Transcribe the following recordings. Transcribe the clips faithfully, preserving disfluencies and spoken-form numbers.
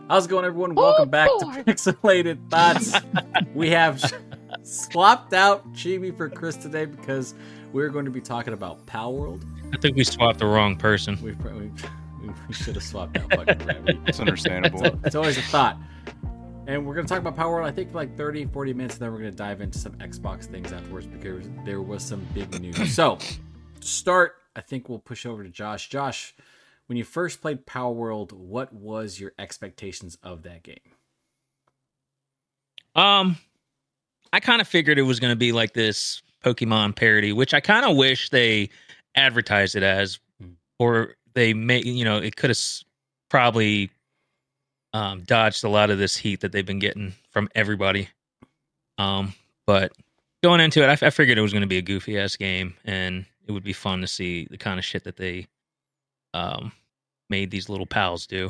How's it going, everyone? Welcome back to Pixelated Thoughts. We have swapped out Chibi for Chris today because we're going to be talking about Palworld. I think we swapped the wrong person. We we, we should have swapped out fucking Brad. It's understandable. It's, it's always a thought. And we're going to talk about Palworld, I think, for like thirty, forty minutes, and then we're going to dive into some Xbox things afterwards because there was some big news. So, to start, I think we'll push over to Josh. Josh, when you first played Palworld, what was your expectations of that game? Um, I kind of figured it was going to be like this Pokemon parody, which I kind of wish they advertised it as, or they may, you know, it could have probably um, dodged a lot of this heat that they've been getting from everybody. Um, but going into it, I, I figured it was going to be a goofy ass game, and it would be fun to see the kind of shit that they um made these little pals do.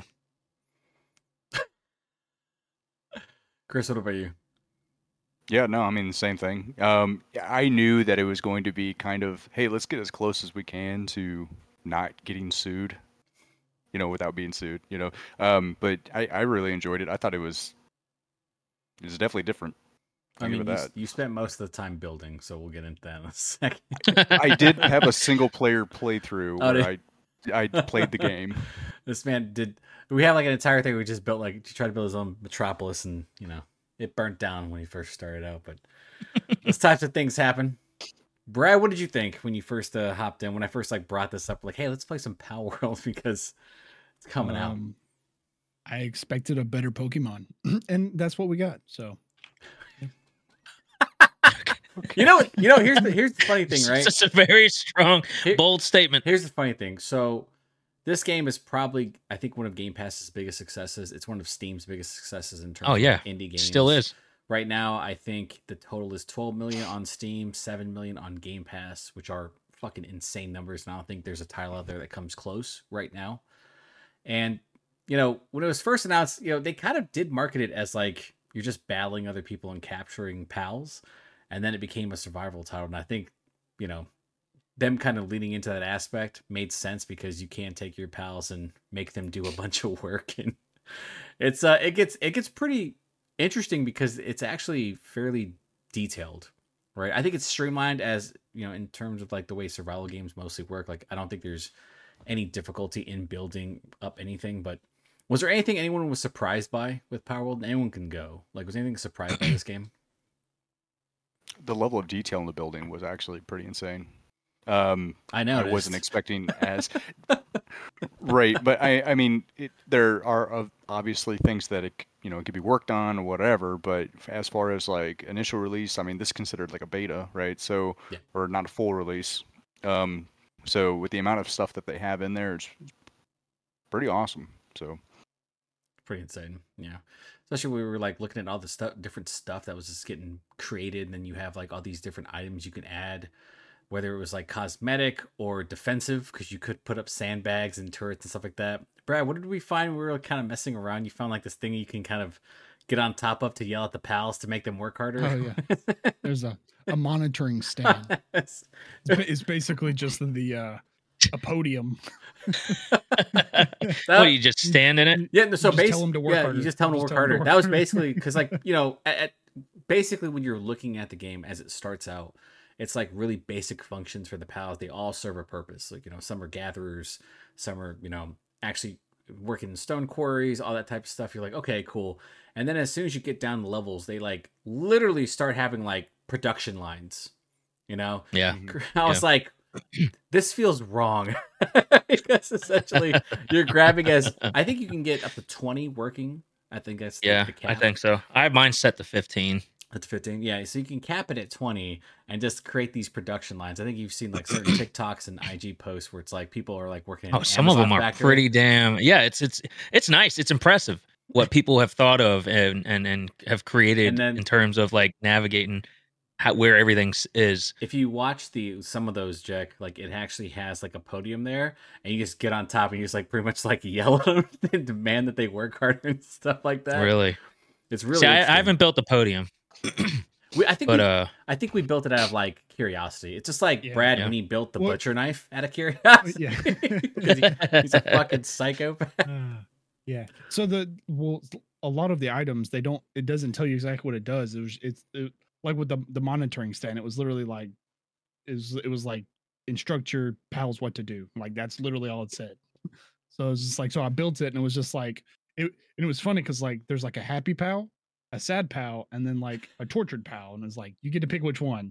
Chris, what about you? Yeah, no, I mean the same thing. Um, I knew that it was going to be kind of, hey, let's get as close as we can to not getting sued, you know, without being sued, you know. Um, but I, I really enjoyed it. I thought it was, it was definitely different. I mean, you, that. you spent most of the time building, so we'll get into that in a second. I did have a single player playthrough Oh, where did- I I played the game. This man did. We had like an entire thing. We just built like he tried to build his own metropolis, and you know it burnt down when he first started out. But those types of things happen. Brad, what did you think when you first uh, hopped in? When I first like brought this up, like, hey, let's play some Palworld because it's coming um, out. I expected a better Pokemon, and that's what we got. So. Okay. You know, you know. Here's the here's the funny thing, right? It's just a very strong, Here, bold statement. Here's the funny thing. So, this game is probably, I think, one of Game Pass's biggest successes. It's one of Steam's biggest successes in terms oh, yeah. of indie games. Still is. Right now, I think the total is twelve million on Steam, seven million on Game Pass, which are fucking insane numbers. And I don't think there's a title out there that comes close right now. And you know, when it was first announced, you know, they kind of did market it as like you're just battling other people and capturing pals. And then it became a survival title. And I think, you know, them kind of leaning into that aspect made sense because you can take your pals and make them do a bunch of work. And it's uh it gets it gets pretty interesting because it's actually fairly detailed, right? I think it's streamlined as, you know, in terms of like the way survival games mostly work. Like I don't think there's any difficulty in building up anything, but was there anything anyone was surprised by with Palworld? Anyone can go. Like was anything surprised by this game? The level of detail in the building was actually pretty insane. Um, I know. I wasn't expecting as right, but I, I mean, it, there are uh, obviously things that it, you know, it could be worked on or whatever. But as far as like initial release, I mean, this is considered like a beta, right? So, yeah. Or not a full release. Um, so with the amount of stuff that they have in there, it's pretty awesome. So, pretty insane, yeah. Especially when we were like looking at all the stuff, different stuff that was just getting created, and then you have like all these different items you can add, whether it was like cosmetic or defensive, because you could put up sandbags and turrets and stuff like that. Brad, what did we find? We were kind of messing around. You found like this thing you can kind of get on top of to yell at the pals to make them work harder. Oh yeah, there's a, a monitoring stand. it's, it's basically just the uh, a podium. that, well, you just stand in it. Yeah, so basically, tell them to work yeah, harder. you just tell them to work harder. Work that was harder. basically because, like, you know, at, at, basically when you're looking at the game as it starts out, it's like really basic functions for the pals. They all serve a purpose. Like, you know, some are gatherers, some are, you know, actually working in stone quarries, all that type of stuff. You're like, okay, cool. And then as soon as you get down the levels, they like literally start having like production lines. You know, yeah. I was yeah. like, this feels wrong because essentially you're grabbing as I think you can get up to twenty working. I think that's the, yeah, the cap. I think so. I have mine set to fifteen. That's fifteen. Yeah, so you can cap it at twenty and just create these production lines. I think you've seen like certain TikToks and I G posts where it's like people are like working. In oh, some Amazon of them are factory. pretty damn. Yeah, it's it's it's nice. It's impressive what people have thought of and and and have created And then- in terms of like navigating how, where everything is. If you watch the some of those, Jack, like it actually has like a podium there, and you just get on top and you just like pretty much like yell at them and demand that they work harder and stuff like that. Really, it's really. See, I, I interesting. haven't built the podium. We, I think, but we, uh, I think we built it out of like curiosity. It's just like Yeah, Brad yeah. when he built the What- butcher knife out of curiosity. Yeah. 'Cause he, he's a fucking psychopath. Uh, Yeah. So the well, a lot of the items they don't. It doesn't tell you exactly what it does. It was it's it, like with the the monitoring stand. It was literally like it was it was like instruct your pals what to do. Like that's literally all it said. So it was just like so I built it and it was just like it and it was funny because like there's like a happy pal, a sad pal, and then like a tortured pal, and it's like you get to pick which one.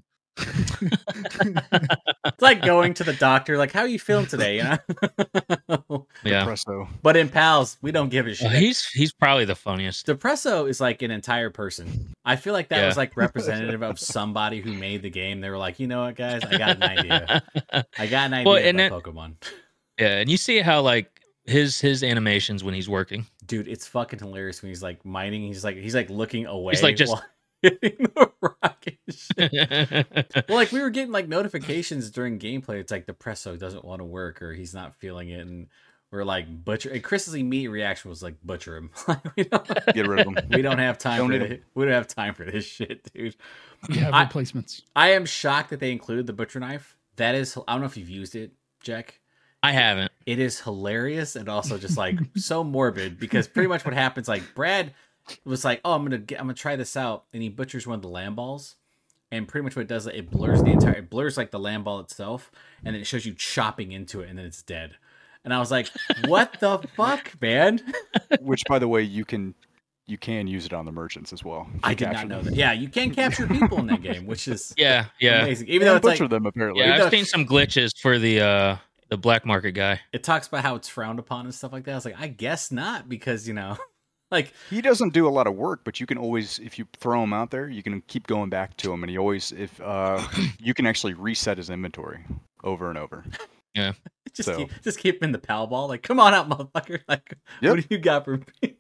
It's like going to the doctor, like, how are you feeling today? You know? Yeah. Depresso. But in Pals, we don't give a shit. Uh, he's he's probably the funniest. Depresso is like an entire person. I feel like that Yeah. was like representative of somebody who made the game. They were like, you know what, guys, I got an idea. I got an idea Well, about and then- Pokemon. Yeah, and you see how like his his animations when he's working. Dude, it's fucking hilarious when he's like mining. He's like he's like looking away. He's like just- while hitting the rocket. Shit. Well, like we were getting like notifications during gameplay. It's like Depresso doesn't want to work or he's not feeling it, and we're like butcher. And Chris's immediate reaction was like butcher him. Like we don't, Get rid of them. we don't have time Don't for need this. We don't have time for this shit, dude. We have I- replacements. I am shocked that they included the butcher knife. That is, I don't know if you've used it, Jack. I haven't. It is hilarious and also just like so morbid because pretty much what happens, like Brad was like, "Oh, I'm gonna get, I'm gonna try this out," and he butchers one of the land balls, and pretty much what it does, it blurs the entire, it blurs like the land ball itself, and then it shows you chopping into it, and then it's dead. And I was like, "What the fuck, man?" Which, by the way, you can you can use it on the merchants as well. You I did not capture know them. that. Yeah, you can capture people in that game, which is Yeah, yeah. amazing. Even And though it's butcher like them apparently. Yeah, though- I've seen some glitches for the uh the black market guy. it talks about how it's frowned upon and stuff like that. I was like, I guess not, because you know, like He doesn't do a lot of work, but you can always, if you throw him out there, you can keep going back to him, and he always, if uh, you can actually reset his inventory over and over. just So- keep, just keep him in the pal ball. Like, come on out, motherfucker. Like, Yep. what do you got for me?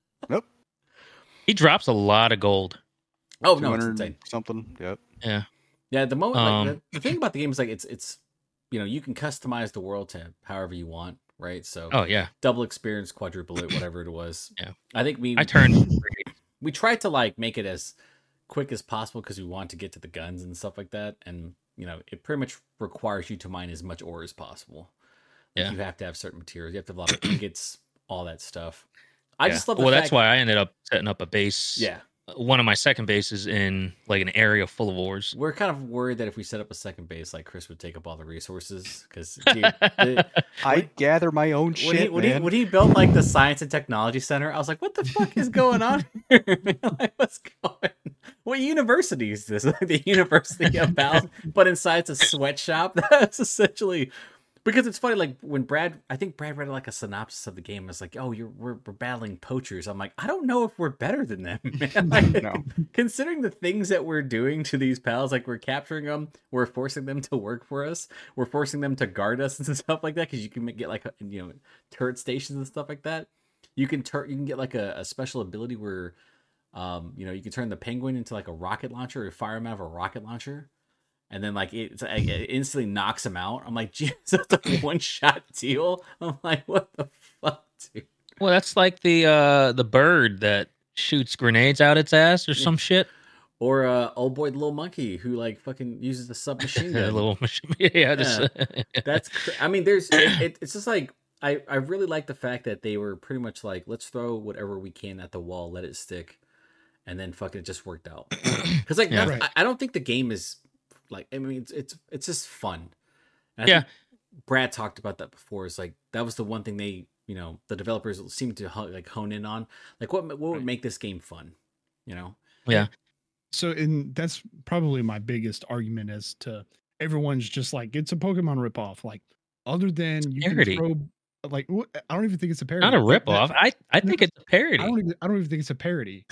He drops a lot of gold. Oh Two no, it's hundred insane. something. Yep. Yeah. Yeah, the moment Um, like, the, the thing about the game is like it's it's you know, you can customize the world to however you want, right? So Oh yeah. double experience, quadruple it, whatever it was. Yeah. I think we I turned we tried to like make it as quick as possible because we want to get to the guns and stuff like that, and you know, it pretty much requires you to mine as much ore as possible. Like, Yeah. you have to have certain materials, you have to have a lot of ingots, all that stuff. I yeah. just love the Well, fact, that's why I ended up setting up a base. yeah. One of my second bases in like an area full of ores. We're kind of worried that if we set up a second base, like Chris would take up all the resources because the, I gather my own when, shit, he, when, man. he, when he built like the science and technology center, I was like, "What the fuck is going on here? Man? Like, what's going? What university is this? Like the University of Pals, but inside it's a sweatshop." That's essentially because it's funny. Like when Brad, I think Brad read like a synopsis of the game. It's like, "Oh, you're we're, we're battling poachers." I'm like, I don't know if we're better than them, man. Like, No. considering the things that we're doing to these pals, like we're capturing them, we're forcing them to work for us, we're forcing them to guard us and stuff like that, because you can get like you know turret stations and stuff like that. You can turn you can get like a, a special ability where um you know you can turn the penguin into like a rocket launcher or fire him out of a rocket launcher, and then like it, it instantly knocks him out. I'm like, Jesus, that's a one shot deal. I'm like, what the fuck, dude? Well, that's like the uh the bird that shoots grenades out its ass or some shit. Or uh, old boy, the little monkey who like fucking uses the submachine The gun. little machine. Yeah, just, That's, cr- I mean, there's, it, it, it's just like, I, I really like the fact that they were pretty much like, let's throw whatever we can at the wall, let it stick, and then fucking it just worked out. Because like, Yeah. that's- Right. I, I don't think the game is like, I mean, it's it's it's just fun. And I Yeah. think Brad talked about that before. It's like that was the one thing they, you know, the developers seemed to ho- like hone in on, like what what would make this game fun, you know? So, and that's probably my biggest argument as to everyone's just like it's a Pokemon ripoff. Like, other than you Parody. can throw, like, wh- I don't even think it's a parody. not a That- rip that- off. I I think it's a I parody. don't even. I don't even think it's a parody.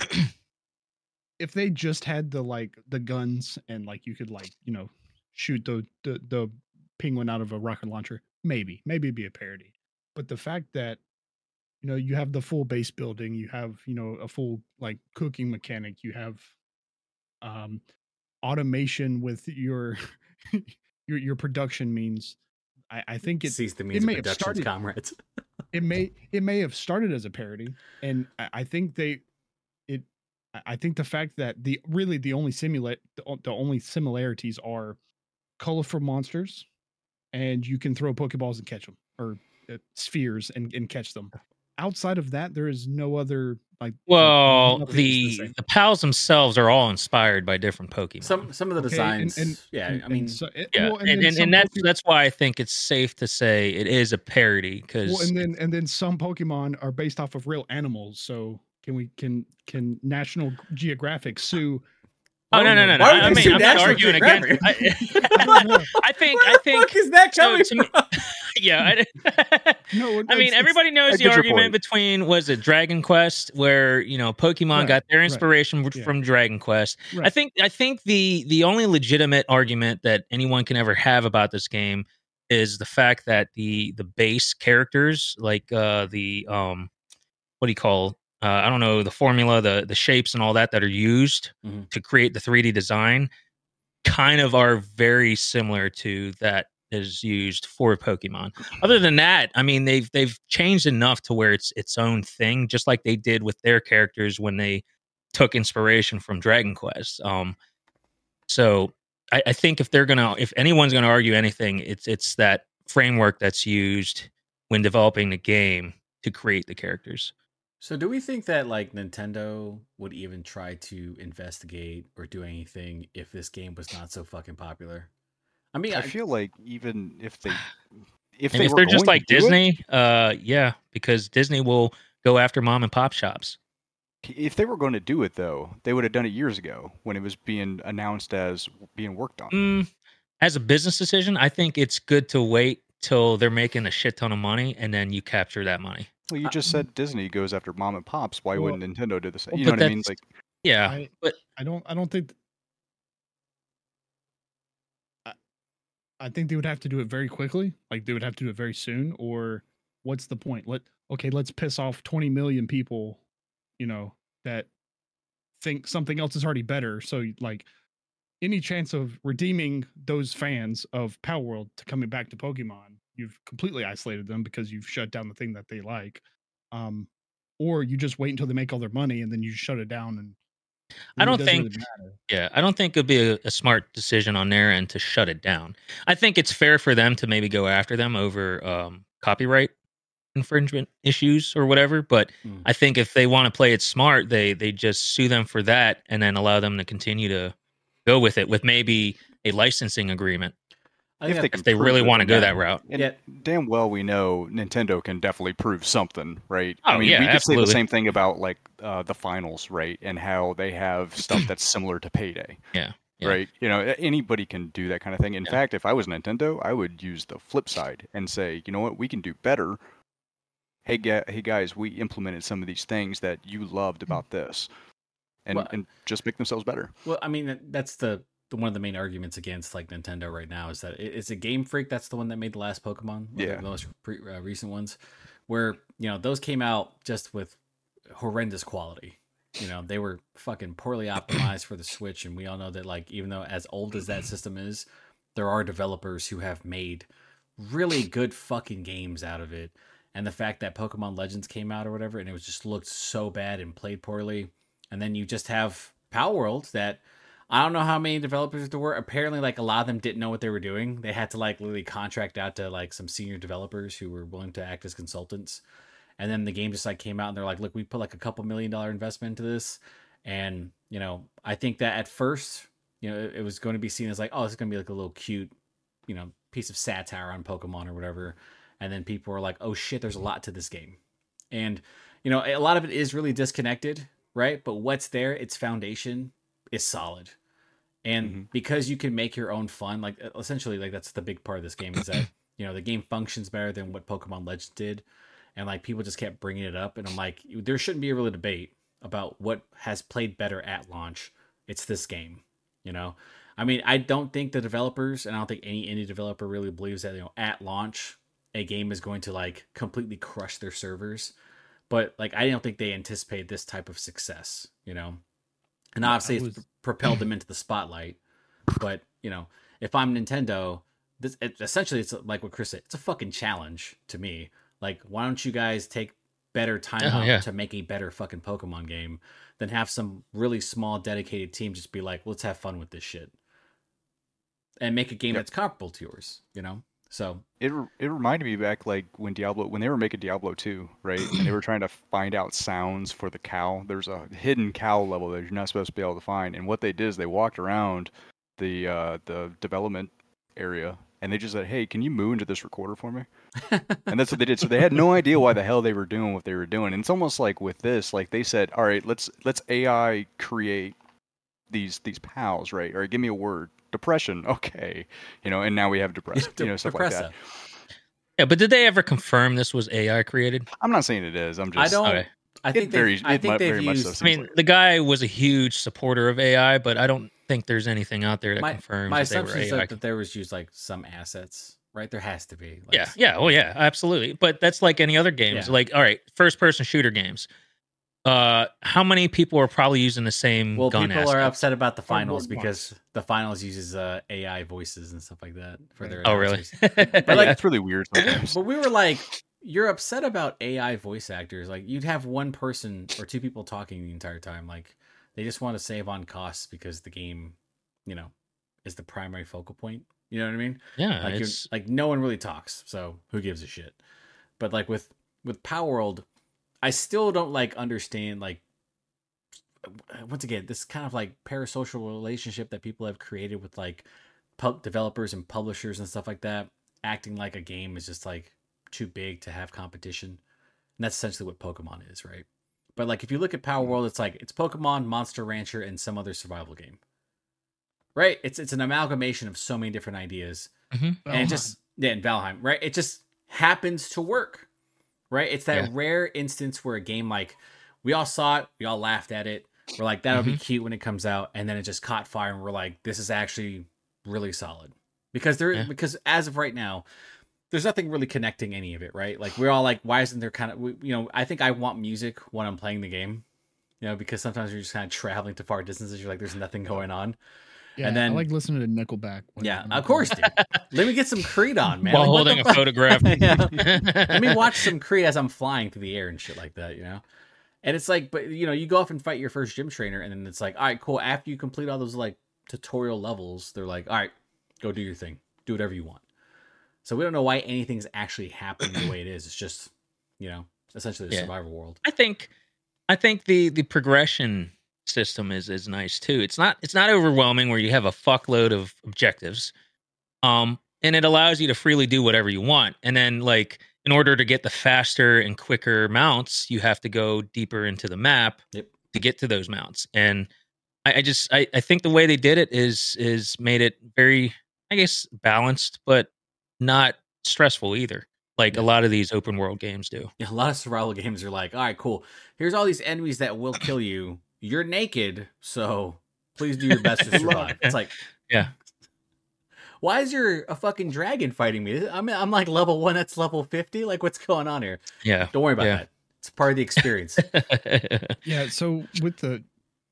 If they just had the like the guns and like you could like you know shoot the the the penguin out of a rocket launcher, maybe maybe it'd be a parody. But the fact that you know you have the full base building, you have you know a full like cooking mechanic, you have um automation with your your your production means. I, I think it Cease the means may of have productions, started- comrades. it may it may have started as a parody, and I, I think they it I- I think the fact that the really the only simulate the, o- the only similarities are colorful monsters, and you can throw Pokeballs and catch them, or uh, spheres and, and catch them. outside of that, there is no other like. Well, like, the the pals themselves are all inspired by different Pokemon. Some some of the Okay, designs, and, and, yeah. and, I mean, and so, it, yeah, well, and, and then and, some and that's Poke- that's why I think it's safe to say it is a parody because well, and then and then some Pokemon are based off of real animals. So can we can can National Geographic sue? Oh no no no no! Why would I they mean, sue I'm not National arguing against. Geographic? I, I think Where I the think fuck is that so coming to me- from? yeah. I, No, I it's- mean, it's- everybody knows I the get your argument point. between was it Dragon Quest, where you know Pokemon Right, got their right, inspiration yeah. from Dragon Quest. I Right. think I think the the only legitimate argument that anyone can ever have about this game is the fact that the the base characters, like uh, the um, what do you call? Uh, I don't know the formula, the the shapes and all that that are used Mhm. to create the three D design, kind of are very similar to that is used for Pokemon. Other than that, I mean they've they've changed enough to where it's its own thing, just like they did with their characters when they took inspiration from Dragon Quest. Um, so I, I think if they're gonna, if anyone's gonna argue anything, it's it's that framework that's used when developing the game to create the characters. So do we think that like Nintendo would even try to investigate or do anything if this game was not so fucking popular? I mean, I I, feel like even if they if And they if were they're just going like to do it, Disney, uh, yeah, because Disney will go after mom and pop shops. if they were going to do it though, they would have done it years ago when it was being announced as being worked on. Mm, as a business decision, I think it's good to wait till they're making a shit ton of money and then you capture that money. Well, you I- just said Disney goes after mom and pops. Why Well- wouldn't Nintendo do the same? Well, You know but what I mean? that's- Like, Yeah, I- but I don't I don't think I, I think they would have to do it very quickly. Like they would have to do it very soon, or what's the point? Let okay, let's piss off twenty million people, you know, that think something else is already better. So like any chance of redeeming those fans of Power World to coming back to Pokemon, you've completely isolated them because you've shut down the thing that they like. Um, or you just wait until they make all their money and then you shut it down and I then it don't doesn't think really matter. yeah, I don't think it'd be a, a smart decision on their end to shut it down. I think it's fair for them to maybe go after them over um, copyright infringement issues or whatever. But Mm. I think if they want to play it smart, they they just sue them for that and then allow them to continue to go with it with maybe a licensing agreement I if think they that- can if they prove really it, want to go yeah. that route. and Yeah. damn well we know Nintendo can definitely prove something, right? Oh, I mean, yeah, we could say absolutely. the same thing about like uh, the finals, right? And how they have stuff that's similar to Payday. Yeah, yeah. Right? You know, a- anybody can do that kind of thing. In Yeah. fact, if I was Nintendo, I would use the flip side and say, you know what, we can do better. Hey, ga- hey guys, we implemented some of these things that you loved about this, and Well- and just make themselves better. Well, I mean, that- that's the, the one of the main arguments against like Nintendo right now is that it- it's a Game Freak. That's the one that made the last Pokemon, one of Yeah. the most pre, uh, recent ones, where you know those came out just with horrendous quality. You know, they were fucking poorly optimized for the Switch, and we all know that like even though as old as that system is, there are developers who have made really good fucking games out of it. And the fact that Pokemon Legends came out or whatever, and it was just looked so bad and played poorly, and then you just have Power World that I don't know how many developers there were. Apparently, like a lot of them didn't know what they were doing. They had to like literally contract out to like some senior developers who were willing to act as consultants. And then the game just like came out and they're like, look, we put like a couple million dollar investment into this. And, you know, I think that at first, you know, it, it was going to be seen as like, oh, this is going to be like a little cute, you know, piece of satire on Pokemon or whatever. And then people were like, oh shit, there's a lot to this game. And, you know, a lot of it is really disconnected, right? But what's there, its foundation is solid. And Mhm. because you can make your own fun, like essentially, like that's the big part of this game is that, you know, the game functions better than what Pokemon Legends did. And like people just kept bringing it up. And I'm like, there shouldn't be a real debate about what has played better at launch. It's this game, you know? I mean, I don't think the developers, and I don't think any indie developer really believes that, you know, at launch, a game is going to like completely crush their servers. But like, I don't think they anticipate this type of success, you know? And Yeah, obviously, I it's was- propelled them into the spotlight. But you know, if I'm Nintendo, this it, essentially it's like what Chris said. It's a fucking challenge to me. Like, why don't you guys take better time Oh, out yeah. to make a better fucking Pokemon game than have some really small dedicated team just be like, let's have fun with this shit and make a game Yep. that's comparable to yours. You know, So It it reminded me back like when Diablo when they were making Diablo two, right? And they were trying to find out sounds for the cow. There's a hidden cow level that you're not supposed to be able to find. And what they did is they walked around the uh, the development area and they just said, "Hey, can you move into this recorder for me?" And that's what they did. So they had no idea why the hell they were doing what they were doing. And it's almost like with this, like they said, "All right, let's let's A I create these these pals, right? All right, give me a word. Depression, okay, you know, and now we have depressed, you know, stuff like that." Yeah, but did they ever confirm this was A I created? I'm not saying it is. I'm just. I don't. Okay. I think It they. very, I it think mu- they've very much used. so I seems mean, like- the guy was a huge supporter of A I, but I don't think there's anything out there that my confirms my that they were assumption is A I. that, that there was used like some assets, right? There has to be. Like, Yeah, yeah, oh yeah, absolutely. But that's like any other games. Yeah. Like, all right, first person shooter games. Uh, how many people are probably using the same Well, gun people asset? are upset about the finals Hardwood because the finals uses uh, A I voices and stuff like that for their. Oh, really? announcers. but like- it's really weird sometimes. But we were like, you're upset about A I voice actors. Like, you'd have one person or two people talking the entire time. Like, they just want to save on costs because the game, you know, is the primary focal point. You know what I mean? yeah, Like, you're, it's like no one really talks, so who gives a shit? But like with with Power World, I still don't like understand like. Once again, this kind of like parasocial relationship that people have created with like pub developers and publishers and stuff like that, acting like a game is just like too big to have competition. And that's essentially what Pokemon is, right? But like if you look at Power World, it's like it's Pokemon, Monster Rancher, and some other survival game. Right? It's it's an amalgamation of so many different ideas. Mhm. And it just yeah, in Valheim, right? It just happens to work. Right? It's that Yeah. rare instance where a game like we all saw it, we all laughed at it. We're like, that'll be Mhm. cute when it comes out, and then it just caught fire, and we're like, this is actually really solid. Because there Yeah. because as of right now, there's nothing really connecting any of it, right? Like we're all like, why isn't there kind of we- you know, I think I want music when I'm playing the game. You know, because sometimes you're just kind of traveling to far distances, you're like, there's nothing going on. Yeah, And then- I like listening to Nickelback. when- Yeah, when I'm of course, playing. dude. Let me get some Creed on, man. while Like, what holding the a fuck? photograph. Yeah. Let me watch some Creed as I'm flying through the air and shit like that, you know? And it's like, but you know, you go off and fight your first gym trainer, and then it's like, all right, cool. After you complete all those like tutorial levels, they're like, all right, go do your thing, do whatever you want. So we don't know why anything's actually happening the way it is. It's just, you know, essentially the Yeah. survival world. I think I think the the progression system is is nice too. It's not it's not overwhelming where you have a fuckload of objectives. Um and it allows you to freely do whatever you want. And then like in order to get the faster and quicker mounts, you have to go deeper into the map Yep. to get to those mounts. And I, I just I, I think the way they did it is is made it very, I guess, balanced, but not stressful either. Like Yeah. a lot of these open world games do. Yeah, a lot of survival games are like, all right, cool. Here's all these enemies that will kill you. You're naked, so please do your best to survive. It's like, Yeah. why is there a fucking dragon fighting me? I'm I'm like level one. That's level fifty. Like, what's going on here? Yeah. Don't worry about Yeah. that. It's part of the experience. Yeah, so with the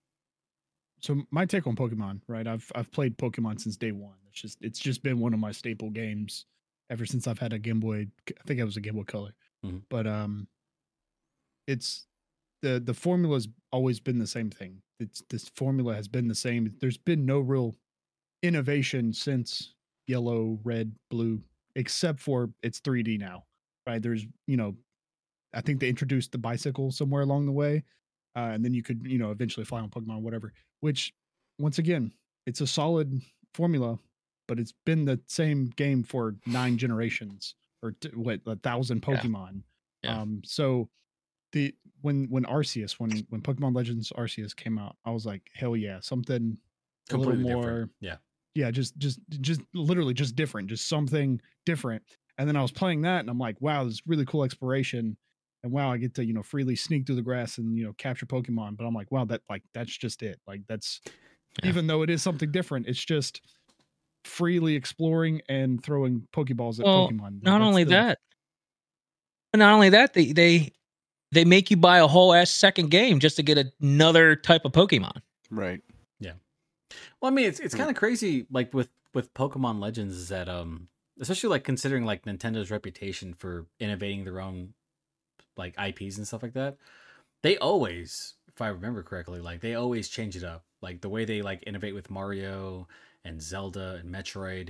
so my take on Pokemon, right? I've I've played Pokemon since day one. It's just it's just been one of my staple games ever since I've had a Game Boy. I think it was a Game Boy Color, Mhm. but um, it's the the formula's always been the same thing. It's this formula has been the same. There's been no real innovation since Yellow, Red, Blue, except for it's three D now, right? There's you know, I think they introduced the bicycle somewhere along the way. Uh, and then you could, you know, eventually fly on Pokemon, whatever. Which, once again, it's a solid formula, but it's been the same game for nine generations or t- what a thousand Yeah. Pokemon. Yeah. Um, so the when when Arceus, when when Pokemon Legends Arceus came out, I was like, hell yeah, something a little Completely more, different. Yeah. yeah, just just just literally just different, just something different. And then I was playing that, and I'm like, wow, this is really cool exploration. And wow, I get to, you know, freely sneak through the grass and, you know, capture Pokemon. But I'm like, wow, that like that's just it. Like that's Yeah. even though it is something different, it's just freely exploring and throwing Pokeballs at Well, Pokemon. Like, not that's only the- that, but not only that, they they they make you buy a whole ass second game just to get another type of Pokemon. Right. Well, I mean, it's it's kind of crazy, like with with Pokemon Legends, is that um, especially like considering like Nintendo's reputation for innovating their own like I Ps and stuff like that. They always, if I remember correctly, like they always change it up. Like the way they like innovate with Mario and Zelda and Metroid,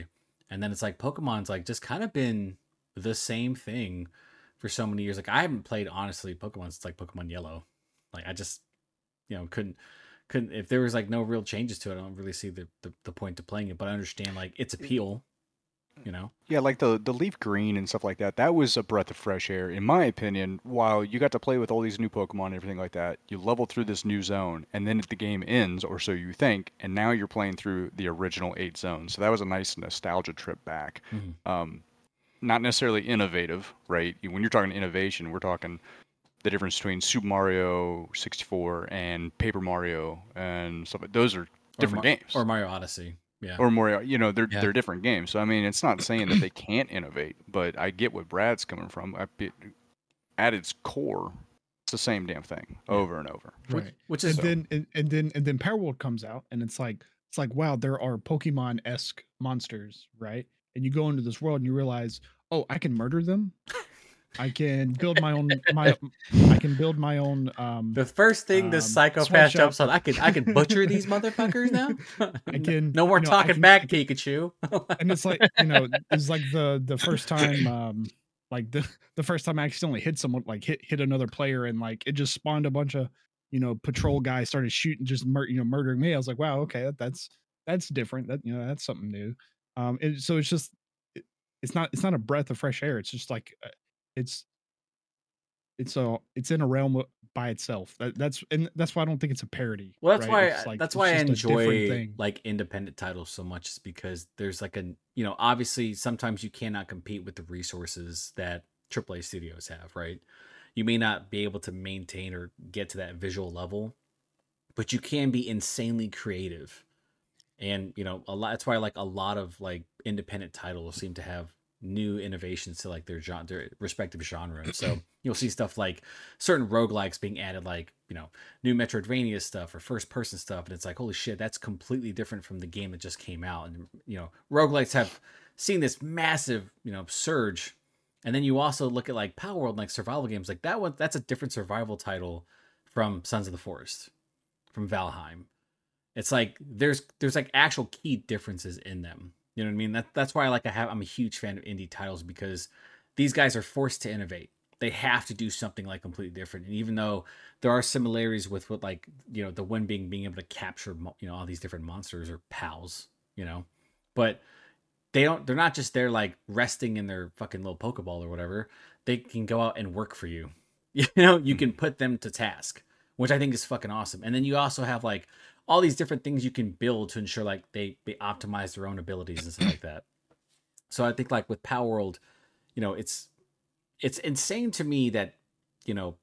And then it's like Pokemon's like just kind of been the same thing for so many years. Like I haven't played honestly Pokemon since like Pokemon Yellow. Like I just, you know, couldn't couldn't if there was like no real changes to it, I don't really see the the, the point to playing it. But I understand like its appeal, you know. Yeah, like the the leaf green and stuff like that. That was a breath of fresh air, in my opinion. While you got to play with all these new Pokemon and everything like that, you level through this new zone, and then the game ends, or so you think, and now you're playing through the original eight zones. So that was a nice nostalgia trip back. Mm-hmm. Um, not necessarily innovative, right? When you're talking innovation, we're talking the difference between Super Mario sixty-four and Paper Mario and stuff. Those are different or Ma- games. Or Mario Odyssey. Yeah. Or Mario, you know, they're Yeah. they're different games. So I mean, it's not saying that they can't innovate, but I get what Brad's coming from. I, it, at its core, it's the same damn thing over and over. Right. Which, which And is then and, and then and then Power World comes out, and it's like it's like wow, there are Pokemon esque monsters, right? And you go into this world and you realize, oh, I can murder them. I can build my own my I can build my own um the first thing this um, psychopath sweatshop. jumps on. I can I can butcher these motherfuckers now. I can- no more you know, I talking can- back, Pikachu. and it's like, you know, it's like the the first time um like the the first time I accidentally hit someone, like hit hit another player, and like it just spawned a bunch of, you know, patrol guys started shooting, just mur- you know, murdering me. I was like, wow, okay, that, that's that's different. That, you know, that's something new. Um and so it's just it, it's not it's not a breath of fresh air. It's just like uh, it's it's a it's in a realm by itself. That, that's and that's why I don't think it's a parody. Well, that's right? why It's like- that's it's why I just a different enjoy thing. like independent titles so much, is because there's like a, you know, obviously sometimes you cannot compete with the resources that triple A studios have, right? You may not be able to maintain or get to that visual level, but you can be insanely creative. And, you know, a lot that's why like a lot of like independent titles seem to have new innovations to like their genre, their respective genre. So you'll see stuff like certain roguelikes being added, like, you know, new Metroidvania stuff or first person stuff, and it's like, holy shit, that's completely different from the game that just came out. And, you know, roguelikes have seen this massive, you know, surge. And then you also look at like Power World, like survival games, like that one, that's a different survival title from Sons of the Forest, from Valheim. It's like there's there's like actual key differences in them. You know what I mean? That that's why like I have I'm a huge fan of indie titles, because these guys are forced to innovate. They have to do something like completely different. And even though there are similarities with what, like, you know, the one being being able to capture, you know, all these different monsters or pals, you know, but they don't they're not just there like resting in their fucking little Pokeball or whatever. They can go out and work for you. You know, you can put them to task, which I think is fucking awesome. And then you also have like all these different things you can build to ensure like they, they optimize their own abilities and stuff like that. So I think like with Power World, you know, it's it's insane to me that, you know,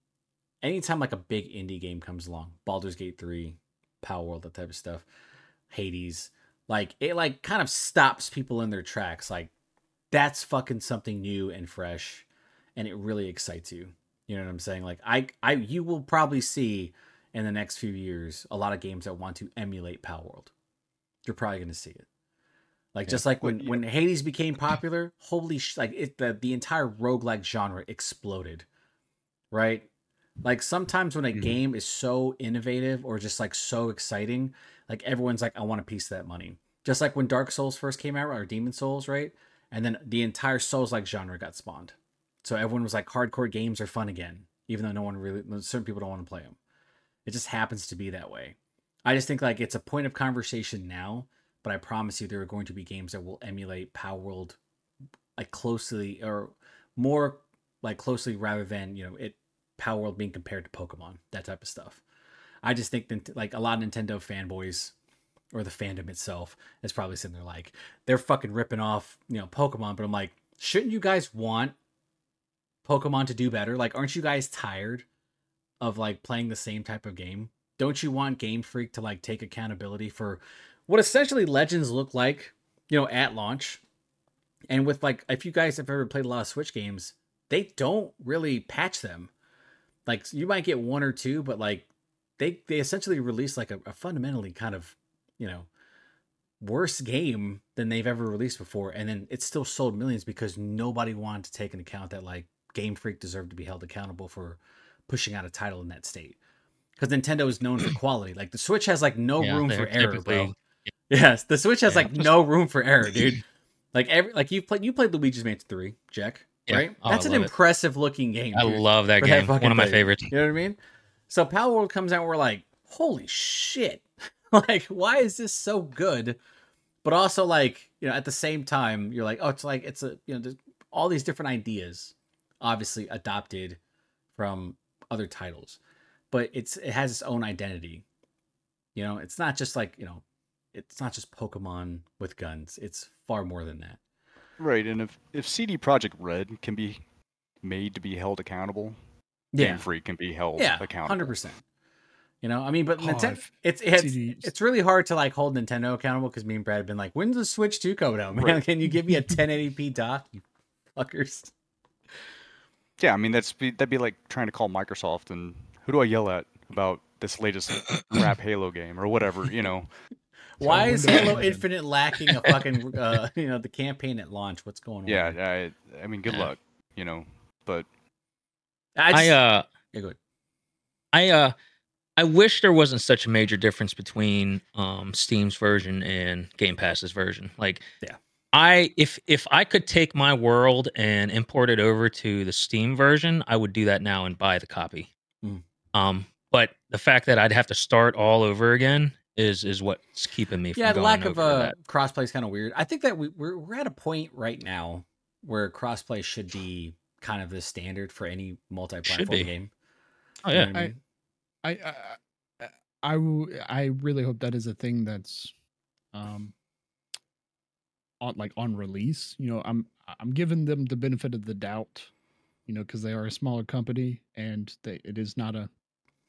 anytime like a big indie game comes along, Baldur's Gate three, Power World, that type of stuff, Hades, like it like kind of stops people in their tracks. Like that's fucking something new and fresh, and it really excites you. You know what I'm saying? Like I I you will probably see in the next few years a lot of games that want to emulate Power World. You're probably going to see it. Like, yeah. Just like when, when Hades became popular, holy sh- like it, the, the entire roguelike genre exploded, right? Like sometimes when a mm-hmm. game is so innovative or just like so exciting, like everyone's like, I want a piece of that money. Just like when Dark Souls first came out, or Demon Souls, right? And then the entire Souls-like genre got spawned. So everyone was like, hardcore games are fun again, even though no one really, certain people don't want to play them. It just happens to be that way. I just think like it's a point of conversation now, but I promise you there are going to be games that will emulate Power World like closely, or more like closely, rather than, you know, it Power World being compared to Pokemon, that type of stuff. I just think that like a lot of Nintendo fanboys, or the fandom itself, is probably sitting there like they're fucking ripping off, you know, Pokemon. But I'm like, shouldn't you guys want Pokemon to do better? Like, aren't you guys tired of like playing the same type of game? Don't you want Game Freak to like take accountability for what essentially Legends look like, you know, at launch? And with like, if you guys have ever played a lot of Switch games, they don't really patch them. Like you might get one or two, but like they, they essentially release like a, a fundamentally kind of, you know, worse game than they've ever released before. And then it's still sold millions because nobody wanted to take into account that like Game Freak deserved to be held accountable for pushing out a title in that state, because Nintendo is known for quality. Like the Switch has like no yeah, room for error, bro. Yeah. Yes, the Switch has yeah. like no room for error, dude. Like every like you played you played Luigi's Mansion three, Jack, Yeah. right? Oh, I That's an love it. impressive looking game. I dude, love that for that game. fucking One of my thing. favorites. You know what I mean? So Power World comes out, and we're like, holy shit! Like, why is this so good? But also, like, you know, at the same time, you're like, oh, it's like it's a you know, there's all these different ideas, obviously adopted from other titles, but it's it has its own identity. You know, it's not just like, you know, it's not just Pokemon with guns. It's far more than that. Right, and if if C D Projekt Red can be made to be held accountable, Yeah, Game Freak can be held yeah, accountable. hundred percent. You know, I mean, but Oh, Nintendo, if it's it's C D it's really hard to like hold Nintendo accountable because me and Brad have been like, when's the Switch two coming out, man? Right. Can you give me a ten eighty p dock, you fuckers? Yeah, I mean that's be, that'd be like trying to call Microsoft and who do I yell at about this latest crap Halo game or whatever, you know? Why is Windows Halo eleven. Infinite lacking a fucking uh, you know, the campaign at launch? What's going on? Yeah, here? I I mean good Yeah. luck, you know, but I, I just, uh yeah, go ahead. I uh I wish there wasn't such a major difference between um Steam's version and Game Pass's version. Like Yeah. I if if I could take my world and import it over to the Steam version, I would do that now and buy the copy. Mm. Um but the fact that I'd have to start all over again is is what's keeping me from Yeah, the going lack over of to uh, that. crossplay is kind of weird. I think that we, we're we're at a point right now where crossplay should be kind of the standard for any multi-platform be. game. Oh You know yeah. what I mean? I I I, I, w- I really hope that is a thing that's um on like on release. You know, I'm I'm giving them the benefit of the doubt, you know, because they are a smaller company and they it is not a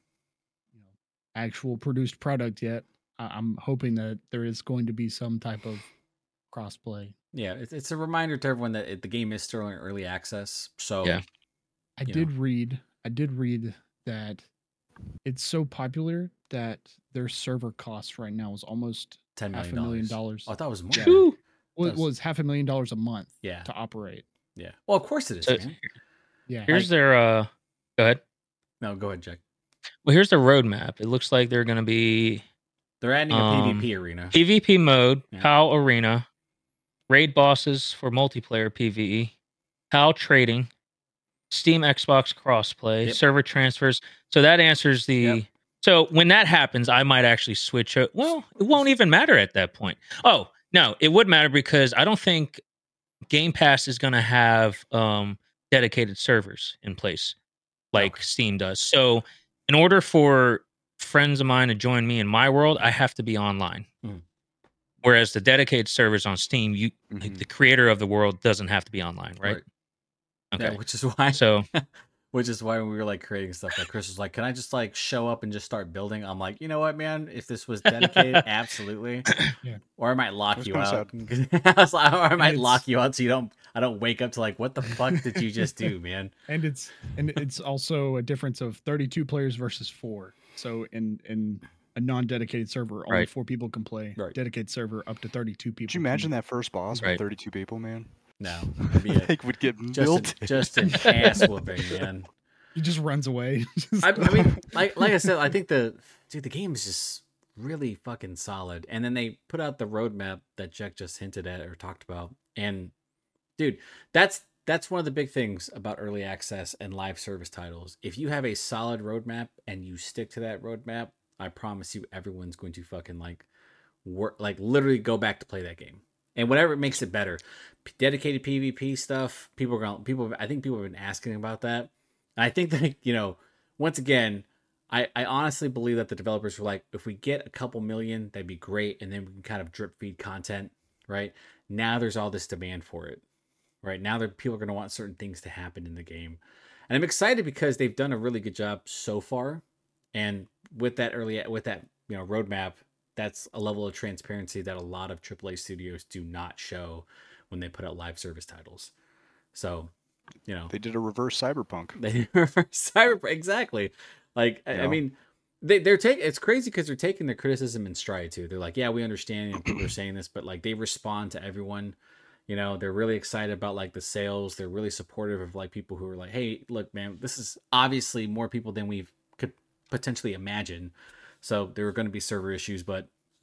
you know actual produced product yet. I, I'm hoping that there is going to be some type of crossplay. Yeah, it's, it's a reminder to everyone that it, the game is still in early access. So Yeah. I You did read I did read that it's so popular that their server cost right now is almost ten half million a million dollars. dollars. Oh, I thought it was more. Yeah. Whew. Well, it Does- was half a million dollars a month Yeah, to operate. yeah. Well, of course it is, So- man. Yeah. Here's Like- their uh go ahead. No, go ahead, Jack. Well, here's the roadmap. It looks like they're gonna be They're adding a Um, PvP arena. PvP mode, Yeah. PAL Arena, raid bosses for multiplayer PvE, PAL trading, Steam Xbox crossplay, Yep. server transfers. So that answers the. Yep. So when that happens, I might actually switch. O- well, it won't even matter at that point. Oh no, it would matter because I don't think Game Pass is going to have um, dedicated servers in place like Okay. Steam does. So in order for friends of mine to join me in my world, I have to be online. Mhm. Whereas the dedicated servers on Steam, you mhm. the creator of the world doesn't have to be online, right? Right. Okay. Yeah, which is why. So Which is why when we were like creating stuff, like Chris was like, "Can I just like show up and just start building?" I'm like, you know what, man? If this was dedicated, absolutely. Yeah. Or I might lock That's you kinda out. I was like, or I might it's- lock you out so you don't. I don't wake up to like, what the fuck did you just do, man? And it's and it's also a difference of thirty-two players versus four. So in in a non-dedicated server, only Right. four people can play. Right. Dedicated server up to thirty-two people. Could you can- imagine that first boss Right. with thirty-two people, man? No, it'd be a, They would get just melted. a, just an ass whooping, man. He just runs away. Just- I, I mean, like like I said, I think the dude, the game is just really fucking solid. And then they put out the roadmap that Jack just hinted at or talked about. And dude, that's that's one of the big things about early access and live service titles. If you have a solid roadmap and you stick to that roadmap, I promise you, everyone's going to fucking like work, like literally go back to play that game. And whatever makes it better, P- dedicated PvP stuff. People are going. People, I think people have been asking about that. And I think that, you know, once again, I, I honestly believe that the developers were like, if we get a couple million, that'd be great. And then we can kind of drip feed content, right? Now there's all this demand for it, right? Now that people are going to want certain things to happen in the game. And I'm excited because they've done a really good job so far. And with that early, with that, you know, roadmap, that's a level of transparency that a lot of triple A studios do not show when they put out live service titles. So, you know, They did a reverse cyberpunk. they cyber exactly. Like I, I Yeah. mean, they they're taking it's crazy because they're taking their criticism in stride too. They're like, yeah, we understand, and people are saying this, but like they respond to everyone. You know, they're really excited about like the sales. They're really supportive of like people who are like, hey, look, man, this is obviously more people than we could potentially imagine. So there are going to be server issues, but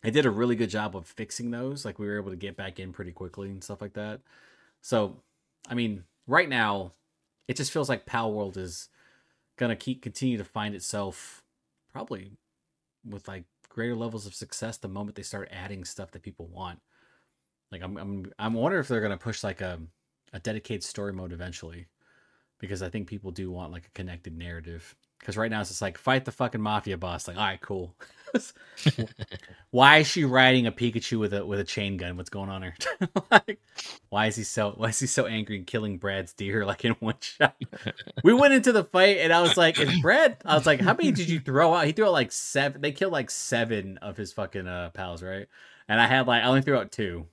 they did a really good job of fixing those. Like we were able to get back in pretty quickly and stuff like that. So, I mean, right now, it just feels like Pal World is gonna keep continue to find itself probably with like greater levels of success the moment they start adding stuff that people want. Like I'm I'm I'm wondering if they're gonna push like a a dedicated story mode eventually, because I think people do want like a connected narrative. Because right now it's just like fight the fucking mafia boss. Like, all right, cool. Why is she riding a Pikachu with a with a chain gun? What's going on here? Like, why is he so why is he so angry and killing Brad's deer like in one shot? We went into the fight and I was like, is Brad? I was like, how many did you throw out? He threw out like seven. They killed like seven of his fucking uh, pals, right? And I had like I only threw out two.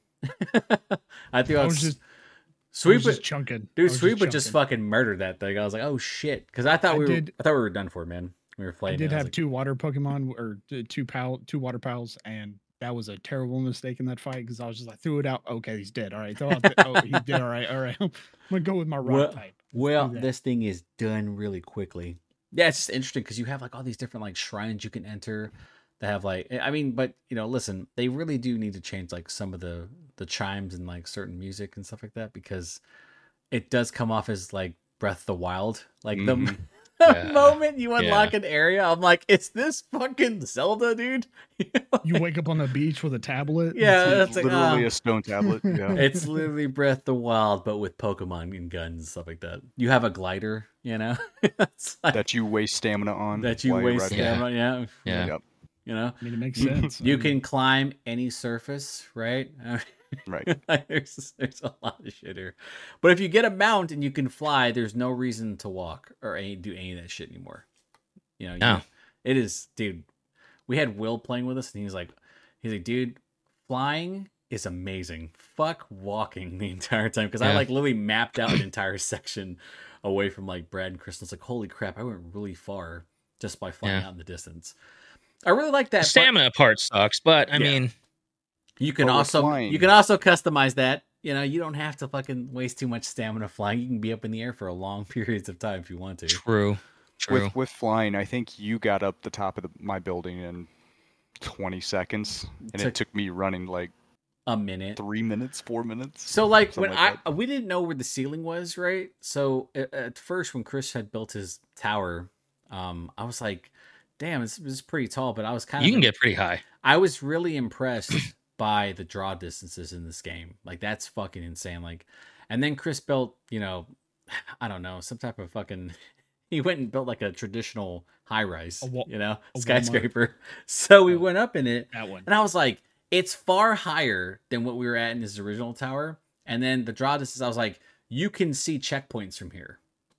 I threw I out was just, I Sweep was just it, chunking. I dude. was Sweep would just chunking. fucking murder that thing. I was like, oh shit, because I thought I we were, did- I thought we were done for, man. We were I playing. did it. I was have like, two water Pokemon or t- two pal, two water pals, and that was a terrible mistake in that fight because I was just like, threw it out. Okay, he's dead. All right, throw out the, oh, he's dead. All right, all right. I'm gonna go with my rock well, type. Let's well, do that. this thing is done really quickly. Yeah, it's just interesting because you have like all these different like shrines you can enter that have like, I mean, but you know, listen, they really do need to change like some of the the chimes and like certain music and stuff like that because it does come off as like Breath of the Wild, like the. Mhm. The Yeah. moment you unlock an area, I'm like, "Is this fucking Zelda, dude?" You wake up on the beach with a tablet. and Yeah, it's like, that's like, Literally ah. a stone tablet. Yeah. It's literally Breath of the Wild, but with Pokemon and guns and stuff like that. You have a glider, you know, it's like, That you waste stamina on. that you while you're waste riding. Yeah. stamina, yeah, Yeah. Yep. you know, I mean, it makes sense. you I mean, can climb any surface, right? Right. Like, there's there's a lot of shit here, but if you get a mount and you can fly, there's no reason to walk or any, do any of that shit anymore. You know, you- No. it is, dude. We had Will playing with us, and he's like, he's like, dude, flying is amazing. Fuck walking the entire time because I Yeah. like literally mapped out an entire section away from like Brad and Crystal. It's like, holy crap, I went really far just by flying Yeah. out in the distance. I really like that. The stamina part sucks, but I Yeah. mean, You can But with also flying- you can also customize that. You know, you don't have to fucking waste too much stamina flying. You can be up in the air for a long periods of time if you want to. true, true. With with flying, I think you got up the top of the, my building in twenty seconds, and Took- it took me running like A minute. three minutes, four minutes. So like something when like I we didn't know where the ceiling was, right? So at, at first when Chris had built his tower, um, I was like, "Damn, this, this is pretty tall." But I was kind You of can get pretty high. I was really impressed by the draw distances in this game. Like that's fucking insane. Like, and then Chris built, you know, I don't know, some type of fucking. He went and built like a traditional high rise, A wa- you know, a Walmart. skyscraper. So we Oh. went up in it, that one. and I was like, it's far higher than what we were at in his original tower. And then the draw distance, I was like, you can see checkpoints from here.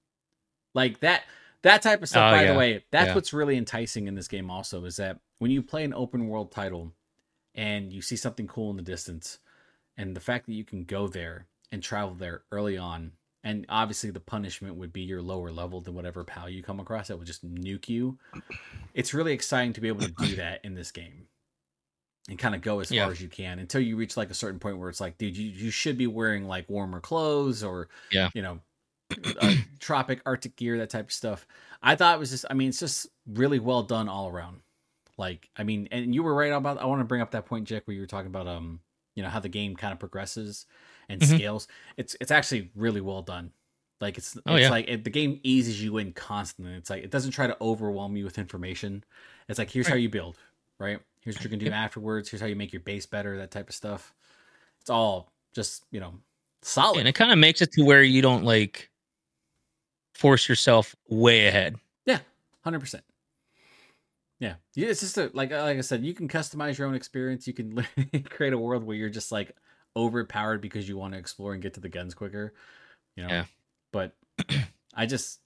Like that, that type of stuff, Oh, by yeah. the way, that's Yeah. what's really enticing in this game also is that when you play an open world title and you see something cool in the distance, and the fact that you can go there and travel there early on, and obviously the punishment would be your lower level than whatever pal you come across that would just nuke you. It's really exciting to be able to do that in this game and kind of go as Yeah. far as you can until you reach like a certain point where it's like, dude, you, you should be wearing like warmer clothes or, Yeah. you know, uh, tropic Arctic gear, that type of stuff. I thought it was just, I mean, it's just really well done all around. Like, I mean, and you were right about, I want to bring up that point, Jack, where you were talking about, um, you know, how the game kind of progresses and Mhm. scales. It's, it's actually really well done. Like it's, Oh, it's yeah. like it, the game eases you in constantly. It's like, it doesn't try to overwhelm you with information. It's like, here's how you build, right? Here's what you're gonna do afterwards. Here's how you make your base better, that type of stuff. It's all just, you know, solid. And it kind of makes it to where you don't like force yourself way ahead. Yeah, one hundred percent. Yeah, Yeah, it's just a, like like I said, you can customize your own experience. You can literally create a world where you're just like overpowered because you want to explore and get to the guns quicker. You know, Yeah. but I just,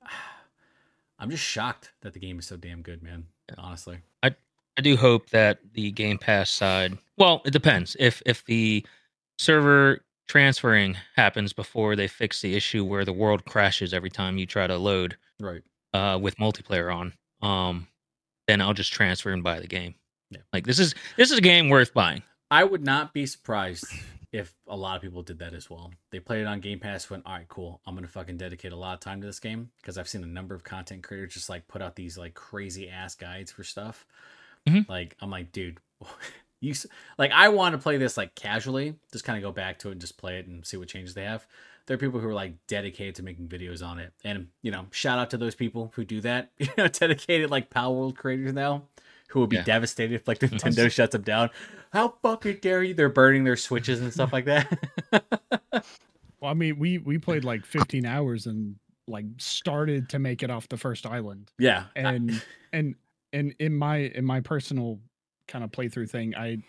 I'm just shocked that the game is so damn good, man. Honestly, I do hope that the Game Pass side. Well, it depends. If if the server transferring happens before they fix the issue where the world crashes every time you try to load right? uh, with multiplayer on, um, then I'll just transfer and buy the game. Yeah. Like this is this is a game worth buying. I would not be surprised if a lot of people did that as well. They played it on Game Pass, went, all right, cool. I'm gonna fucking dedicate a lot of time to this game because I've seen a number of content creators just like put out these like crazy ass guides for stuff. Mhm. Like I'm like, dude, You s- like I want to play this like casually, just kind of go back to it and just play it and see what changes they have. There are people who are like dedicated to making videos on it, and you know, shout out to those people who do that. You know, dedicated like Power World creators now, who will be Yeah. devastated if like Nintendo shuts them down. How fucking dare you? They're burning their Switches and stuff like that. Well, I mean, we we played like fifteen hours and like started to make it off the first island, Yeah, and and and in my in my personal kind of playthrough thing, I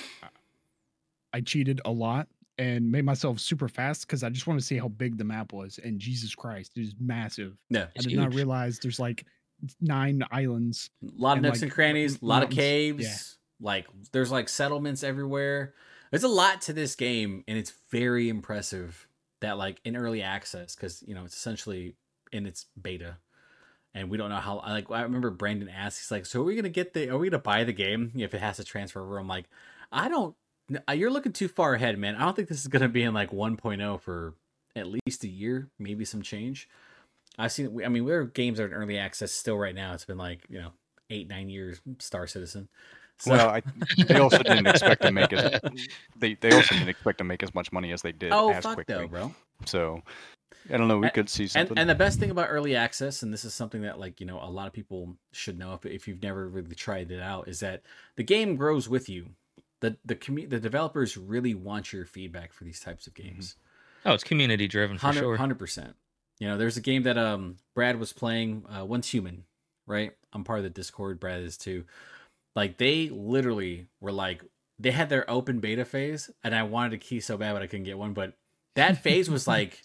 I cheated a lot and made myself super fast because I just want to see how big the map was. And Jesus Christ, it is massive. yeah. I It's did not huge. realize there's like nine islands. A lot of And, nooks like, and crannies, a lot of mountains. caves. Yeah. Like there's like settlements everywhere. There's a lot to this game, and it's very impressive that like in early access, because you know it's essentially in its beta, and we don't know how. Like I remember Brandon asked, he's like, "So are we gonna get the? Are we gonna buy the game if it has to transfer over?" I'm like, I don't. You're looking too far ahead, man. I don't think this is gonna be in like one point oh for at least a year, maybe some change. I've seen. I mean, we're games that are in early access still right now. It's been like you know eight nine years. Star Citizen. So, Well, I, they also didn't expect to make as they they also didn't expect to make as much money as they did oh as fuck quickly. though, bro. So I don't know. We And- could see And, something. and the best thing about early access, and this is something that like you know a lot of people should know if, if you've never really tried it out, is that the game grows with you. The the commu- the developers really want your feedback for these types of games. Oh, it's community driven for sure. Hundred percent. You know, there's a game that um Brad was playing, uh, Once Human, right? I'm part of the Discord. Brad is too. Like they literally were like they had their open beta phase, and I wanted a key so bad, but I couldn't get one. But that phase was like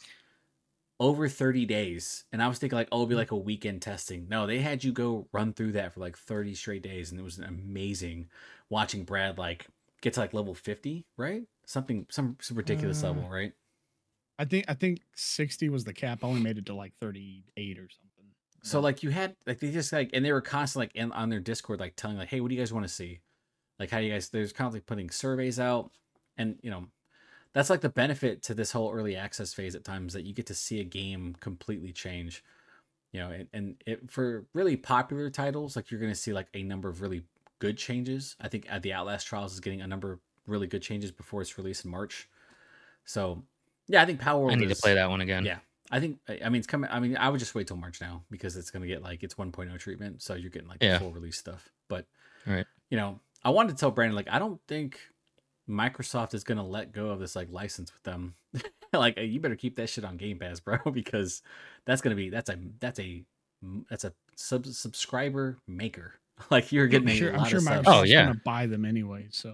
over thirty days, and I was thinking like, oh, it'll be like a weekend testing. No, they had you go run through that for like thirty straight days, and it was amazing watching Brad like get to like level fifty, right? Something, some, some ridiculous Uh, level, right? I think I think sixty was the cap. I only made it to like thirty-eight or something. So like you had like they just like and they were constantly like in, on their Discord like telling like, hey, what do you guys want to see? Like how do you guys there's constantly putting surveys out, and you know that's like the benefit to this whole early access phase at times, that you get to see a game completely change. You know, and, and it, for really popular titles, like you're gonna see like a number of really good changes. I think at the Outlast Trials is getting a number of really good changes before its release in March. So yeah, I think Power World I need is, to play that one again. Yeah. I think I mean it's coming. I mean I would just wait till March now because it's gonna get like it's one point oh treatment, so you're getting like Yeah. the full release stuff. But Right. you know, I wanted to tell Brandon like I don't think Microsoft is gonna let go of this like license with them. Like you better keep that shit on Game Pass, bro, because that's gonna be that's a that's a that's a sub subscriber maker. Like you're getting I'm a sure, lot I'm sure of Microsoft's subs. Oh, yeah. gonna buy them anyway. So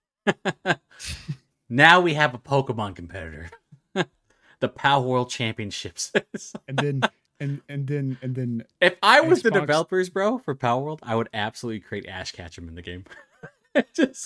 Now we have a Pokemon competitor. The Power World Championships. and then and and then and then If I was the Xbox- developers, bro, for Power World, I would absolutely create Ash Ketchum in the game. Just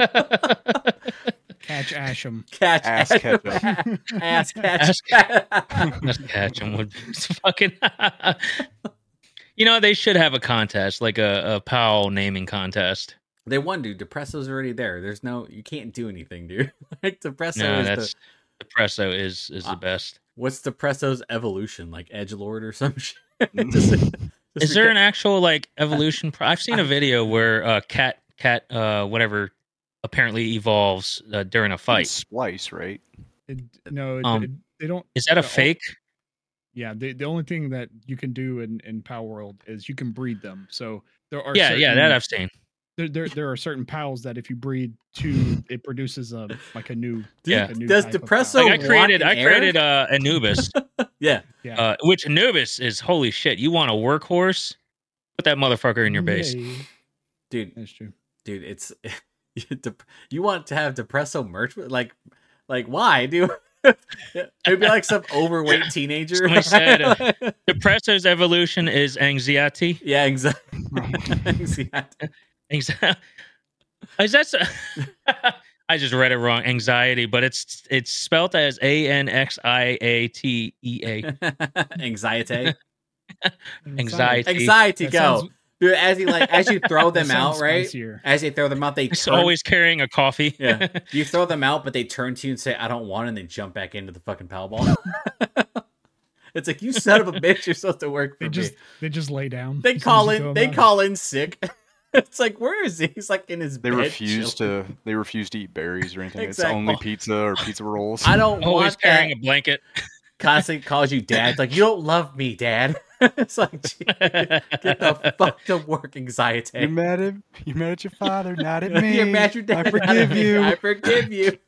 catch Asham. catch Ass Ash Ketchum. Ass catch. Just catch him would be fucking. You know, they should have a contest, like a, a POW naming contest. They won, dude. Depresso's already there. There's no, you can't do anything, dude. Like Depresso No, is that's the, Depresso is is Uh, the best. what's Depresso's evolution? Like Edgelord or some shit? Just- just Is there because- an actual like evolution? Pro- I've seen a video where uh, cat cat uh whatever apparently evolves uh, during a fight. Splice, right? It, no, it, Um, it- they don't. Is that a the o- fake? Yeah, the the only thing that you can do in in Power World is you can breed them. So there are Yeah, yeah, that certain- I've seen. there, there there are certain pals that if you breed two, it produces a like a new. Yeah. like a new Does type of Depresso pal. Like I created, walk I in air? created uh, Anubis, Yeah. Yeah. uh, which Anubis is holy shit. You want a workhorse? Put that motherfucker in your base. Yay. Dude, That's true. dude, it's you want to have Depresso merch? Like, like why, dude? It'd be like some overweight teenager. Somebody said, uh, Depresso's evolution is anxiety. yeah, anxiety. anxiety. Anxiety. Is that? So- I just read it wrong. Anxiety, but it's it's spelled as A N X I A T E A. Anxiety. Anxiety. Anxiety. That Go, sounds- dude. As you like, as you throw them that out, sounds right? spicier. As they throw them out, they It's turn. always carrying a coffee. Yeah. You throw them out, but they turn to you and say, "I don't want," it, and they jump back into the fucking Powerball. It's like, you son of a bitch! You're supposed to work for They me. just they just lay down. They as soon call as you in. throw They them out. call in sick. It's like, where is he? He's like in his They bed. refuse chilling. to. They refuse to eat berries or anything. Exactly. It's only pizza or pizza rolls. I don't Always want carrying that. a blanket. Constantly calls you dad. It's like, you don't love me, dad. It's like, get the fuck to work, anxiety. You mad at you mad at your father, not at me. You're mad at your dad. I forgive not at me. you. I forgive you.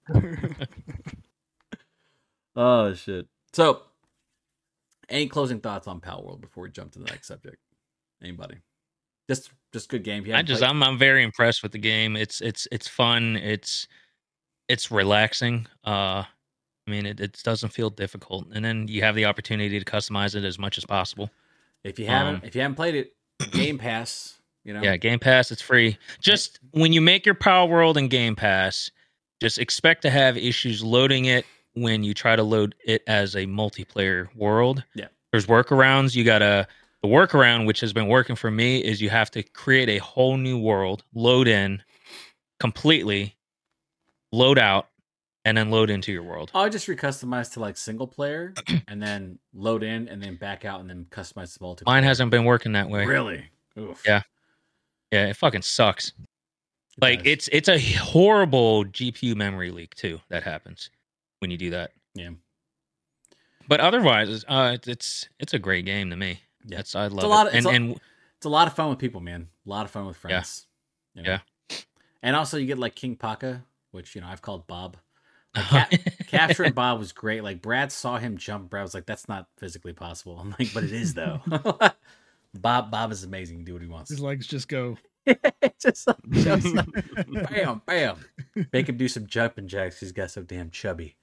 Oh shit. So, any closing thoughts on Pal World before we jump to the next subject? Anybody? Just just good game. If you I haven't just played- I'm I'm very impressed with the game. It's it's it's fun. It's it's relaxing. Uh, I mean, it, it doesn't feel difficult, and then you have the opportunity to customize it as much as possible. if you haven't um, if you haven't played it, Game Pass. You know. Yeah, Game Pass, it's free. Just when you make your Power World and Game Pass, just expect to have issues loading it when you try to load it as a multiplayer world. Yeah. There's workarounds. You gotta the workaround, which has been working for me, is you have to create a whole new world, load in completely, load out, and then load into your world. I'll just recustomize to like single player and then load in and then back out and then customize to multiplayer. Mine hasn't been working that way. Really? Oof. Yeah. Yeah, it fucking sucks. It Like does. it's it's a horrible G P U memory leak too that happens when you do that. Yeah. But otherwise, uh, it's it's it's a great game to me. Yeah. That's I love a lot it. of- and it's a- and It's a lot of fun with people, man. A lot of fun with friends. You know? Yeah. And also you get like King Paka, which you know I've called Bob. Like, ca- capturing Bob was great. Like Brad saw him jump. Brad was like, "That's not physically possible." I'm like, "But it is though." Bob Bob is amazing. He can do what he wants. His legs just go. Just like, just like, bam, bam. Make him do some jumping jacks. He's got so damn chubby.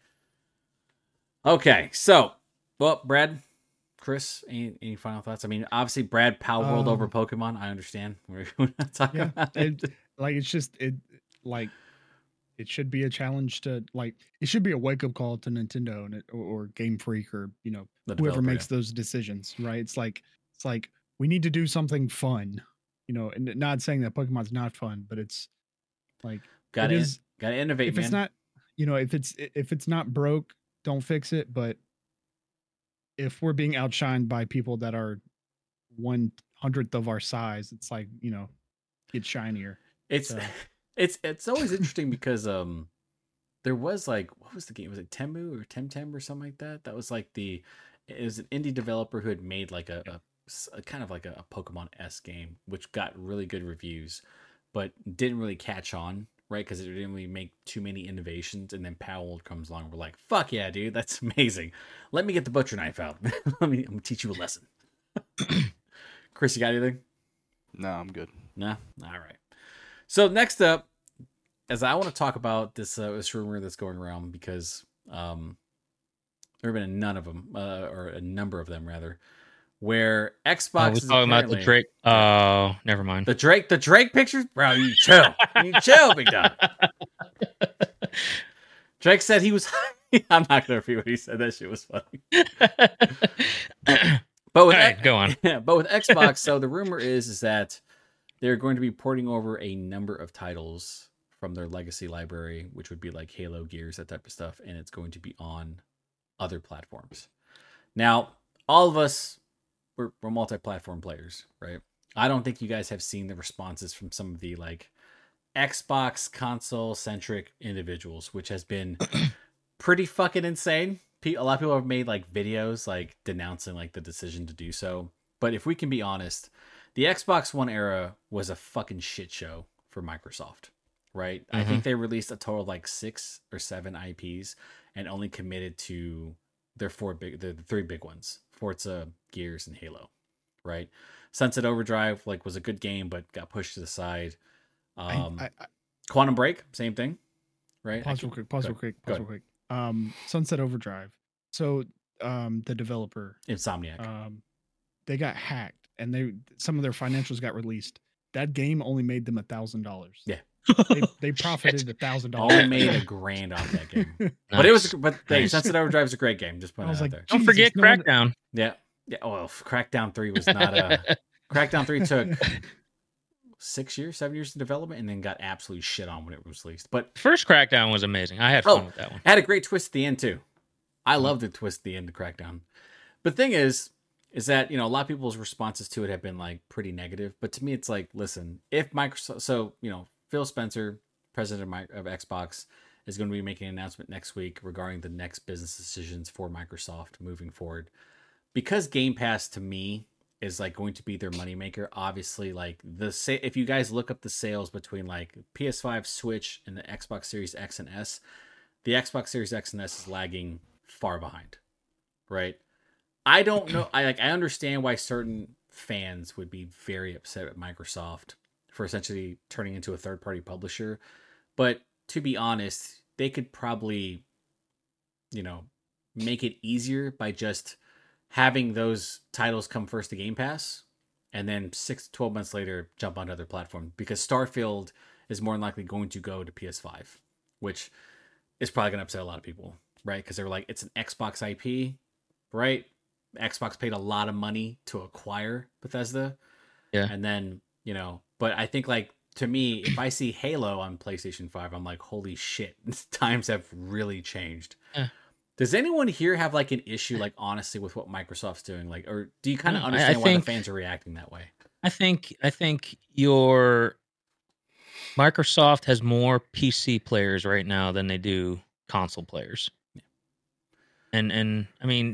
Okay, so, well, Brad, Chris, any, any final thoughts? I mean, obviously, Brad, Pal World Um, over Pokemon. I understand. We're we're not talking Yeah, about it. it, like it's just it like it should be a challenge to like it should be a wake up call to Nintendo and it, or, or Game Freak or you know The whoever developer, makes those decisions, right? It's like it's like we need to do something fun, you know, and not saying that Pokemon's not fun, but it's like Got it to is got to innovate, if man. it's not, you know, if it's if it's not broke, don't fix it. But if we're being outshined by people that are one hundredth of our size, it's like you know, get shinier. It's So- it's it's always interesting because um there was like what was the game? Was it Temu or Temtem or something like that? That was like the it was an indie developer who had made like a, a s- a kind of like a, a Pokemon S game, which got really good reviews, but didn't really catch on, right? Because it didn't really make too many innovations. And then Powell comes along, and we're like, "Fuck yeah, dude, that's amazing! Let me get the butcher knife out. Let me I'm gonna teach you a lesson." Chris, you got anything? No, I'm good. No? All right. So next up, as I want to talk about this uh, this rumor that's going around because um, there have been a none of them, uh, or a number of them rather, where Xbox Oh, we're is talking about the apparently- Drake. Oh, never mind. the Drake, the Drake pictures, bro. You chill, you chill, big dog. Drake said he was. I'm not gonna repeat what he said. That shit was funny. But with All right, go on. Yeah, but with Xbox, so the rumor is is that they're going to be porting over a number of titles from their legacy library, which would be like Halo, Gears, that type of stuff, and it's going to be on other platforms. Now, all of us we're, we're multi-platform players, right? I don't think you guys have seen the responses from some of the like Xbox console centric individuals, which has been pretty fucking insane. Pe- A lot of people have made like videos like denouncing like the decision to do so. But if we can be honest, the Xbox One era was a fucking shit show for Microsoft, right? I think they released a total of like six or seven I Ps and only committed to their four big, the, the three big ones: Forza, Gears, and Halo, right? Sunset Overdrive like was a good game, but got pushed to the side. I- Um, I, I, Quantum Break, same thing, right? pause I real can- quick. Pause go real ahead, quick. go Pause real quick. Um, Sunset Overdrive. So, um, the developer, Insomniac. um, they got hacked, and they some of their financials got released. That game only made them a thousand dollars. Yeah. They they profited a thousand Only dollars. made a grand off that game. But it was, but hey, Nice. Sunset Overdrive is a great game. Just put I it was out like, there. Don't Jesus, forget no one- Crackdown. Yeah, yeah. Well, Crackdown three was not a. Crackdown three took six years, seven years in development, and then got absolutely shit on when it was released. But First Crackdown was amazing. I had fun Oh. with that one. it had a great twist at the end too. I love the twist at the end of Crackdown. But thing is, is that, you know, a lot of people's responses to it have been like pretty negative, but to me it's like, listen, if Microsoft, so you know, Phil Spencer, president of, my, of Xbox, is going to be making an announcement next week regarding the next business decisions for Microsoft moving forward. Because Game Pass to me is like going to be their moneymaker. Obviously, like the sa- if you guys look up the sales between like P S five, Switch, and the Xbox Series X and S, the Xbox Series X and S is lagging far behind, right? I don't know. I like I understand why certain fans would be very upset at Microsoft for essentially turning into a third-party publisher, but to be honest, they could probably, you know, make it easier by just having those titles come first to Game Pass and then six to twelve months later jump onto other platforms, because Starfield is more than likely going to go to P S five, which is probably going to upset a lot of people, right? Because they were like, it's an Xbox I P, right? Xbox paid a lot of money to acquire Bethesda. Yeah. And then, you know, but I think like, to me, if I see Halo on PlayStation five, I'm like, holy shit, times have really changed. Yeah. Does anyone here have like an issue, like honestly, with what Microsoft's doing? Like, or do you kind of No, I- I understand why think- the fans are reacting that way? I think I think your Microsoft has more P C players right now than they do console players. Yeah. And and I mean,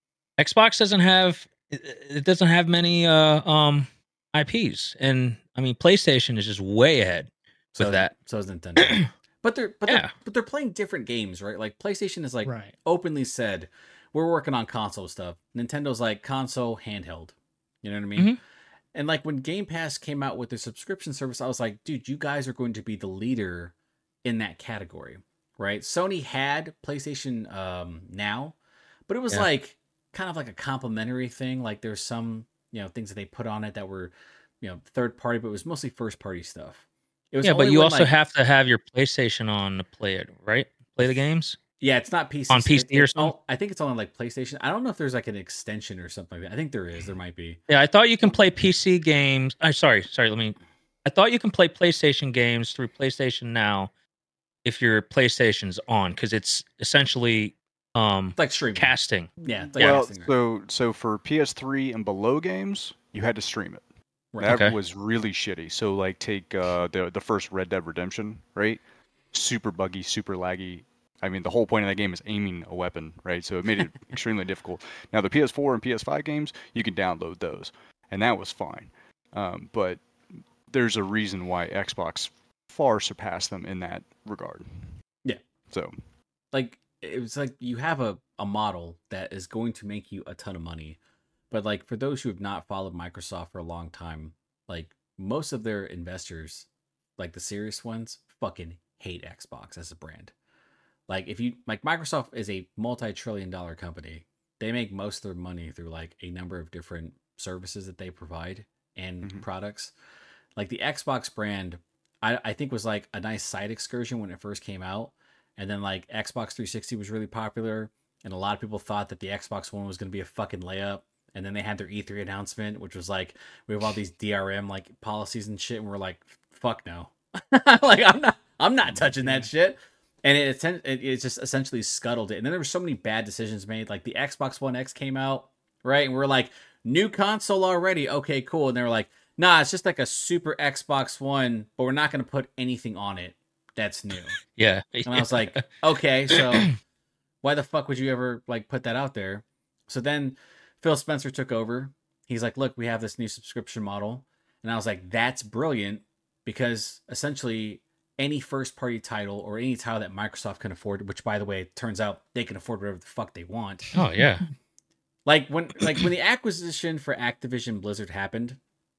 Xbox doesn't have it, it doesn't have many uh um I Ps, and I mean PlayStation is just way ahead So with that. so is Nintendo. But they're but Yeah. they're but they're playing different games, right? Like PlayStation is like Right. openly said, we're working on console stuff. Nintendo's like console handheld. You know what I mean? Mhm. And like when Game Pass came out with their subscription service, I was like, dude, you guys are going to be the leader in that category, right? Sony had PlayStation um, Now, but it was Yeah. like kind of like a complimentary thing. Like there's some, you know, things that they put on it that were, you know, third party, but it was mostly first party stuff. It was Yeah, but only you when, also like- have to have your PlayStation on to play it, right? Play the games. Yeah, it's not P C. On P C It- or it's something? all- I think it's on like PlayStation. I don't know if there's like an extension or something like that. I think there is. There might be. Yeah, I thought you can play P C games. I'm sorry, sorry. Let me. I thought you can play PlayStation games through PlayStation Now if your PlayStation's on, because it's essentially um It's like streaming. casting. Yeah. It's like Well, casting, right? so so for P S three and below games, you had to stream it. Right. That Okay. was really shitty. So like take uh, the the first Red Dead Redemption, right? Super buggy, super laggy. I mean, the whole point of that game is aiming a weapon, right? So it made it extremely difficult. Now the P S four and P S five games, you can download those, and that was fine. Um, but there's a reason why Xbox far surpassed them in that regard. Yeah. So Like it was like you have a, a model that is going to make you a ton of money. But like for those who have not followed Microsoft for a long time, like most of their investors, like the serious ones, fucking hate Xbox as a brand. Like if you like Microsoft is a multi-trillion dollar company. They make most of their money through like a number of different services that they provide and Mhm. products. Like the Xbox brand, I, I think was like a nice side excursion when it first came out. And then like Xbox three sixty was really popular. And a lot of people thought that the Xbox One was going to be a fucking layup. And then they had their E three announcement, which was like, we have all these D R M like policies and shit. And we're like, fuck no. Like I'm not, I'm not touching that shit. And it, it it just essentially scuttled it. And then there were so many bad decisions made. Like the Xbox One X came out, right? And we're like, new console already. Okay, cool. And they were like, nah, it's just like a super Xbox One, but we're not going to put anything on it that's new. Yeah. And I was like, okay, so why the fuck would you ever like put that out there? So then Phil Spencer took over. He's like, look, we have this new subscription model. And I was like, that's brilliant, because essentially any first party title or any title that Microsoft can afford, which by the way, it turns out they can afford whatever the fuck they want. oh yeah. Like when like when the acquisition for Activision Blizzard happened,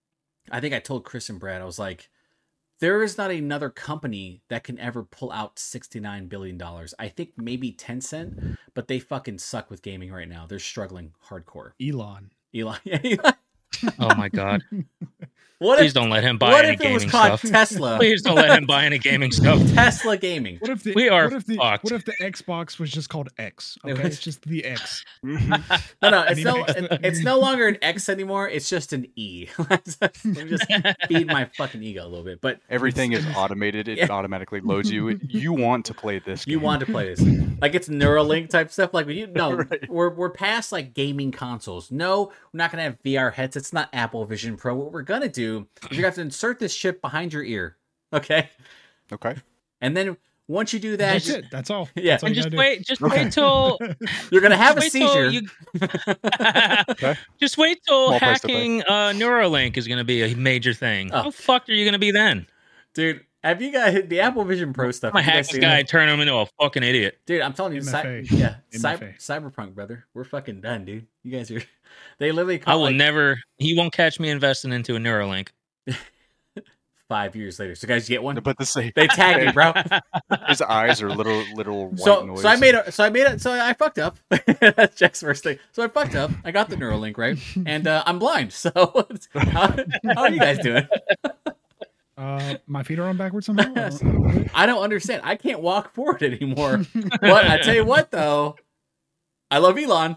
I think I told Chris and Brad, I was like, there is not another company that can ever pull out sixty-nine billion dollars. I think maybe Tencent, but they fucking suck with gaming right now. They're struggling hardcore. Elon. Elon. Yeah, Elon. Oh my god. What Please if, don't let him buy what any if it was gaming called stuff. Tesla? Please don't let him buy any gaming stuff. Tesla Gaming. What if the We are what if the fucked. what if the Xbox was just called X? It Okay, was- it's just the X. No, no, And it's he no, makes the- it's no longer an X anymore. It's just an E. Let me just feed my fucking ego a little bit. But Everything it's- is automated. It Yeah. automatically loads you. It- You want to play this You game. want to play this, like it's Neuralink type stuff. Like when you no, Right. we're we're past like gaming consoles. No, we're not gonna have V R headsets. It's not Apple Vision Pro. What we're gonna do is you have to insert this chip behind your ear, okay? Okay. And then once you do that, That's you- it. That's all. Yeah. That's all And you just gotta do. wait, just Okay. wait till you're gonna have a just wait till seizure. you- Okay. Just wait till Small price to pay. hacking uh, Neuralink is going to be a major thing. Oh. How fucked are you going to be then? Dude, have you guys the Apple Vision Pro stuff? I'm gonna have you hack guys this seen guy that? and turn him into a fucking idiot. Dude, I'm telling you, M F cy- A. yeah, M cy- F A. Cyberpunk, brother, we're fucking done, dude. You guys are, they literally I call will like never. He won't catch me investing into a Neuralink. five years later. So guys, you get one. But the same. They tagged me, bro. His eyes are little little white So, noise. so I made a, so I made it, so I fucked up. That's Jack's first thing. So I fucked up. I got the Neuralink right, and uh, I'm blind. So how, how are you guys doing? Uh, my feet are on backwards somehow. I don't- I don't get it. I don't understand. I can't walk forward anymore. But I tell you what, though, I love Elon.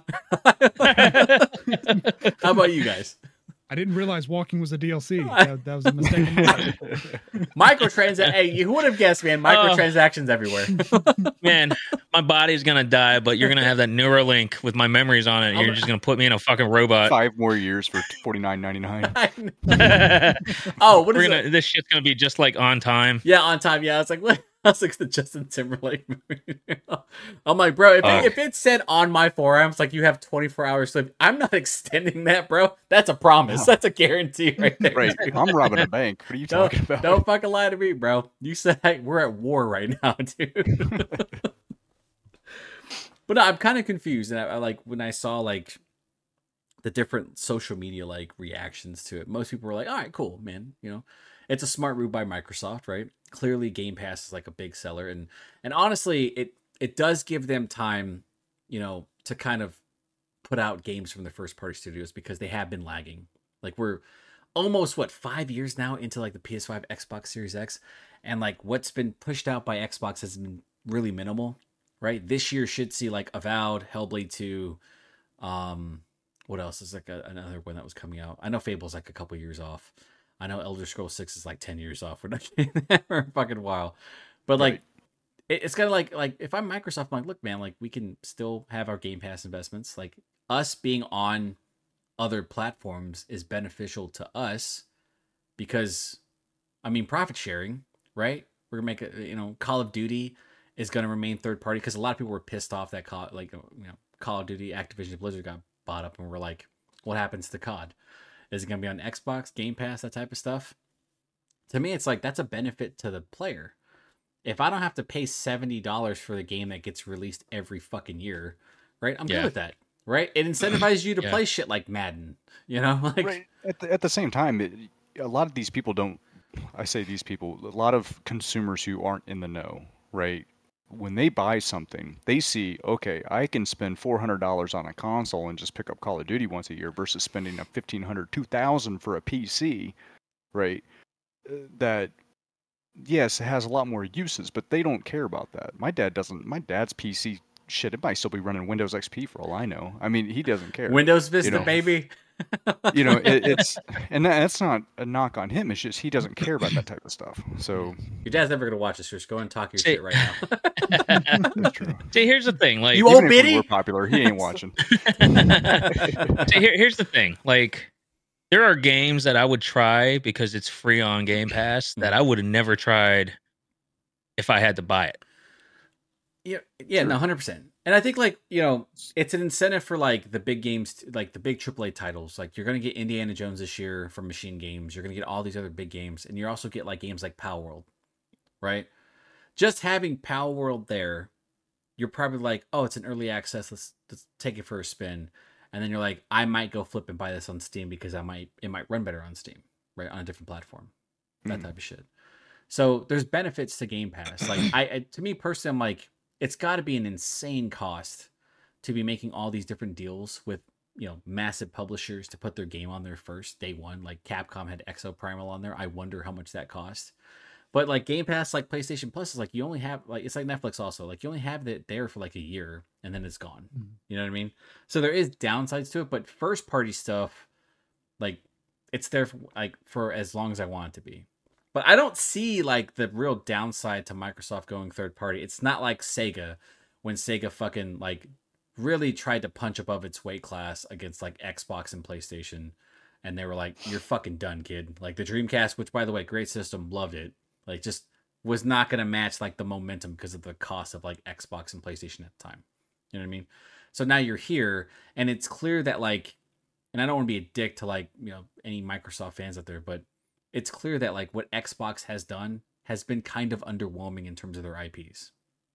How about you guys? I didn't realize walking was a D L C. That, that was a mistake. on my part. Microtrans. Hey, you would have guessed, man. Microtransactions everywhere. Man, my body's gonna die, but you're gonna have that Neuralink with my memories on it. And you're just gonna put me in a fucking robot. Five more years for forty nine ninety nine. Oh, what We're is gonna. it? This shit's gonna be just like on time. Yeah, on time. Yeah, I was like, what? I was like the Justin Timberlake movie. I'm like, bro, if, Uh. it, if it said on my forearms, like you have twenty-four hours sleep, I'm not extending that, bro. That's a promise. No. That's a guarantee right there. Right. dude. I'm robbing a bank. What are you Don't, talking about? don't fucking lie to me, bro. You said hey, we're at war right now, dude. But no, I'm kind of confused, and I, I like when I saw like the different social media like reactions to it. Most people were like, "All right, cool, man." You know, it's a smart move by Microsoft, right? Clearly, Game Pass is like a big seller, and and honestly, it it does give them time, you know, to kind of put out games from the first party studios because they have been lagging. Like we're almost what five years now into like the P S five, Xbox Series X, and like what's been pushed out by Xbox has been really minimal, right? This year should see like Avowed, Hellblade two, um, what else is like a, another one that was coming out? I know Fable's like a couple years off. I know Elder Scrolls six is like ten years off. We're not getting that for a fucking while, but like. Right. it- It's kind of like like if I'm Microsoft, I'm like, look, man, like we can still have our Game Pass investments. Like us being on other platforms is beneficial to us because, I mean, profit sharing, right? We're gonna make it. You know, Call of Duty is gonna remain third party because a lot of people were pissed off that Call, like you know, Call of Duty, Activision Blizzard got bought up, and we're like, what happens to C O D? Is it gonna be on Xbox, Game Pass, that type of stuff? To me, it's like that's a benefit to the player. If I don't have to pay seventy dollars for the game that gets released every fucking year, right? I'm Yeah. good with that, right? It incentivizes you to Yeah. play shit like Madden, you know? Like, Right. At the, at the same time, it, a lot of these people don't. I say these people. A lot of consumers who aren't in the know, right? When they buy something, they see, okay, I can spend four hundred dollars on a console and just pick up Call of Duty once a year versus spending a fifteen hundred, two thousand for a P C, right? Uh, That, yes, it has a lot more uses, but they don't care about that. My dad doesn't. My dad's P C, shit, it might still be running Windows X P for all I know. I mean, he doesn't care. Windows Vista, know. baby. you know, it, it's and that, that's not a knock on him. It's just he doesn't care about that type of stuff. So Your dad's never gonna watch this. Just go and talk your See- shit right now. that's true. See, here's the thing. Like, You Even old if we biddy? were popular, he ain't watching. See, here, here's the thing. Like, there are games that I would try because it's free on Game Pass that I would have never tried if I had to buy it. Yeah, yeah, no, hundred percent. And I think like you know, it's an incentive for like the big games, like the big triple A titles. Like you're gonna get Indiana Jones this year from Machine Games. You're gonna get all these other big games, and you also get like games like Power World, right? Just having Power World there, you're probably like, oh, it's an early access. Let's let's take it for a spin, and then you're like, I might go flip and buy this on Steam because I might it might run better on Steam, right, on a different platform, that Mhm. type of shit. So there's benefits to Game Pass. Like I, I to me personally, I'm like. It's got to be an insane cost to be making all these different deals with you know, massive publishers to put their game on there first day one. Like Capcom had Exoprimal on there. I wonder how much that cost. But like Game Pass, like PlayStation Plus is like you only have like it's like Netflix also. Like you only have it there for like a year and then it's gone. Mm-hmm. You know what I mean? So there is downsides to it, but first party stuff, like it's there for, like for as long as I want it to be. But I don't see like the real downside to Microsoft going third party. It's not like Sega when Sega fucking like really tried to punch above its weight class against like Xbox and PlayStation. And they were like, you're fucking done, kid. Like the Dreamcast, which by the way, great system, loved it. Like just was not going to match like the momentum because of the cost of like Xbox and PlayStation at the time. You know what I mean? So now you're here and it's clear that like, and I don't want to be a dick to like, you know, any Microsoft fans out there, but it's clear that like what Xbox has done has been kind of underwhelming in terms of their I Ps.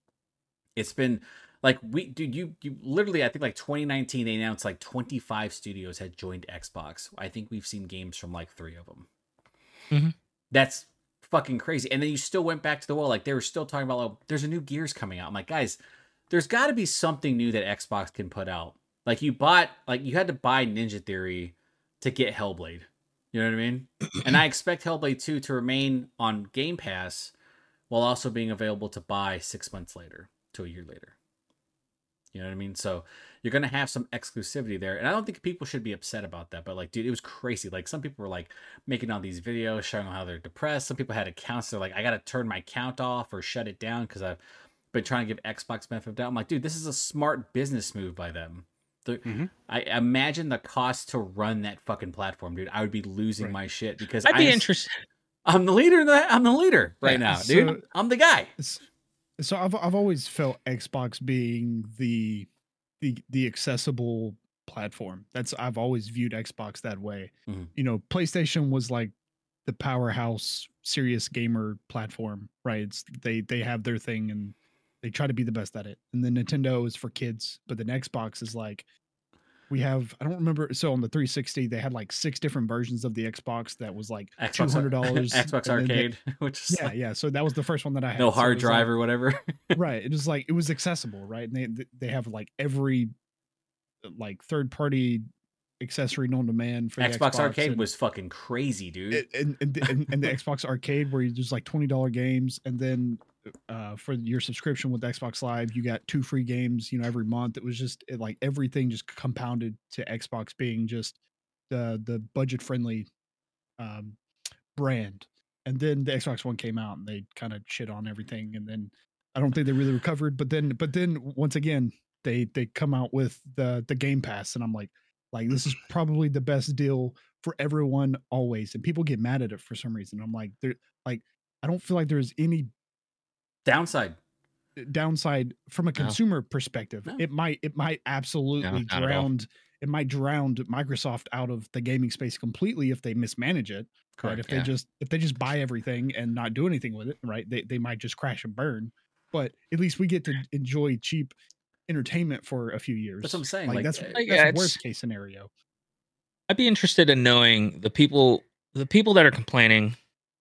It's been like we, dude, you, you literally, I think like twenty nineteen, they announced like twenty-five studios had joined Xbox. I think we've seen games from like three of them. Mm-hmm. That's fucking crazy. And then you still went back to the wall. Like they were still talking about, like, there's a new Gears coming out. I'm like, guys, there's got to be something new that Xbox can put out. Like you bought, like you had to buy Ninja Theory to get Hellblade. You know what I mean? And I expect Hellblade two to remain on Game Pass while also being available to buy six months later to a year later. You know what I mean? So you're going to have some exclusivity there. And I don't think people should be upset about that. But like, dude, it was crazy. Like some people were like making all these videos showing how they're depressed. Some people had accounts. They're like, I got to turn my count off or shut it down because I've been trying to give Xbox benefit of doubt. I'm like, dude, this is a smart business move by them. The, mm-hmm. I imagine the cost to run that fucking platform, dude. I would be losing right. my shit because I'd be I'm, interested. I'm the leader. The, I'm the leader right yeah, now, so, dude. I'm the guy. So I've I've always felt Xbox being the the the accessible platform. That's I've always viewed Xbox that way. Mm-hmm. You know, PlayStation was like the powerhouse, serious gamer platform, right? It's, they they have their thing and they try to be the best at it. And then Nintendo is for kids, but then Xbox is like, we have, I don't remember. So on the three sixty, they had like six different versions of the Xbox that was like two hundred dollars. Xbox Arcade, they, which is yeah, like, yeah. So that was the first one that I had. No hard so drive like, or whatever. Right. It was like, it was accessible, right? And they they have like every like third party accessory known to man for Xbox, the Xbox Arcade and, was fucking crazy, dude. And and, and, and the Xbox Arcade where you just like twenty dollars games, and then uh for your subscription with Xbox Live you got two free games, you know, every month. It was just it, like everything just compounded to Xbox being just the the budget friendly um brand. And then the Xbox One came out and they kind of shit on everything, and then I don't think they really recovered. But then but then once again they they come out with the the Game Pass, and I'm like like this is probably the best deal for everyone always, and people get mad at it for some reason. I'm like they're like I don't feel like there's any downside downside from a consumer no. perspective. No. It might it might absolutely no, drown it might drown Microsoft out of the gaming space completely if they mismanage it. Correct, right? If yeah. they just if they just buy everything and not do anything with it, right? They they might just crash and burn. But at least we get to enjoy cheap entertainment for a few years. That's what I'm saying. Like, like that's, uh, that's yeah, the worst case scenario. I'd be interested in knowing the people the people that are complaining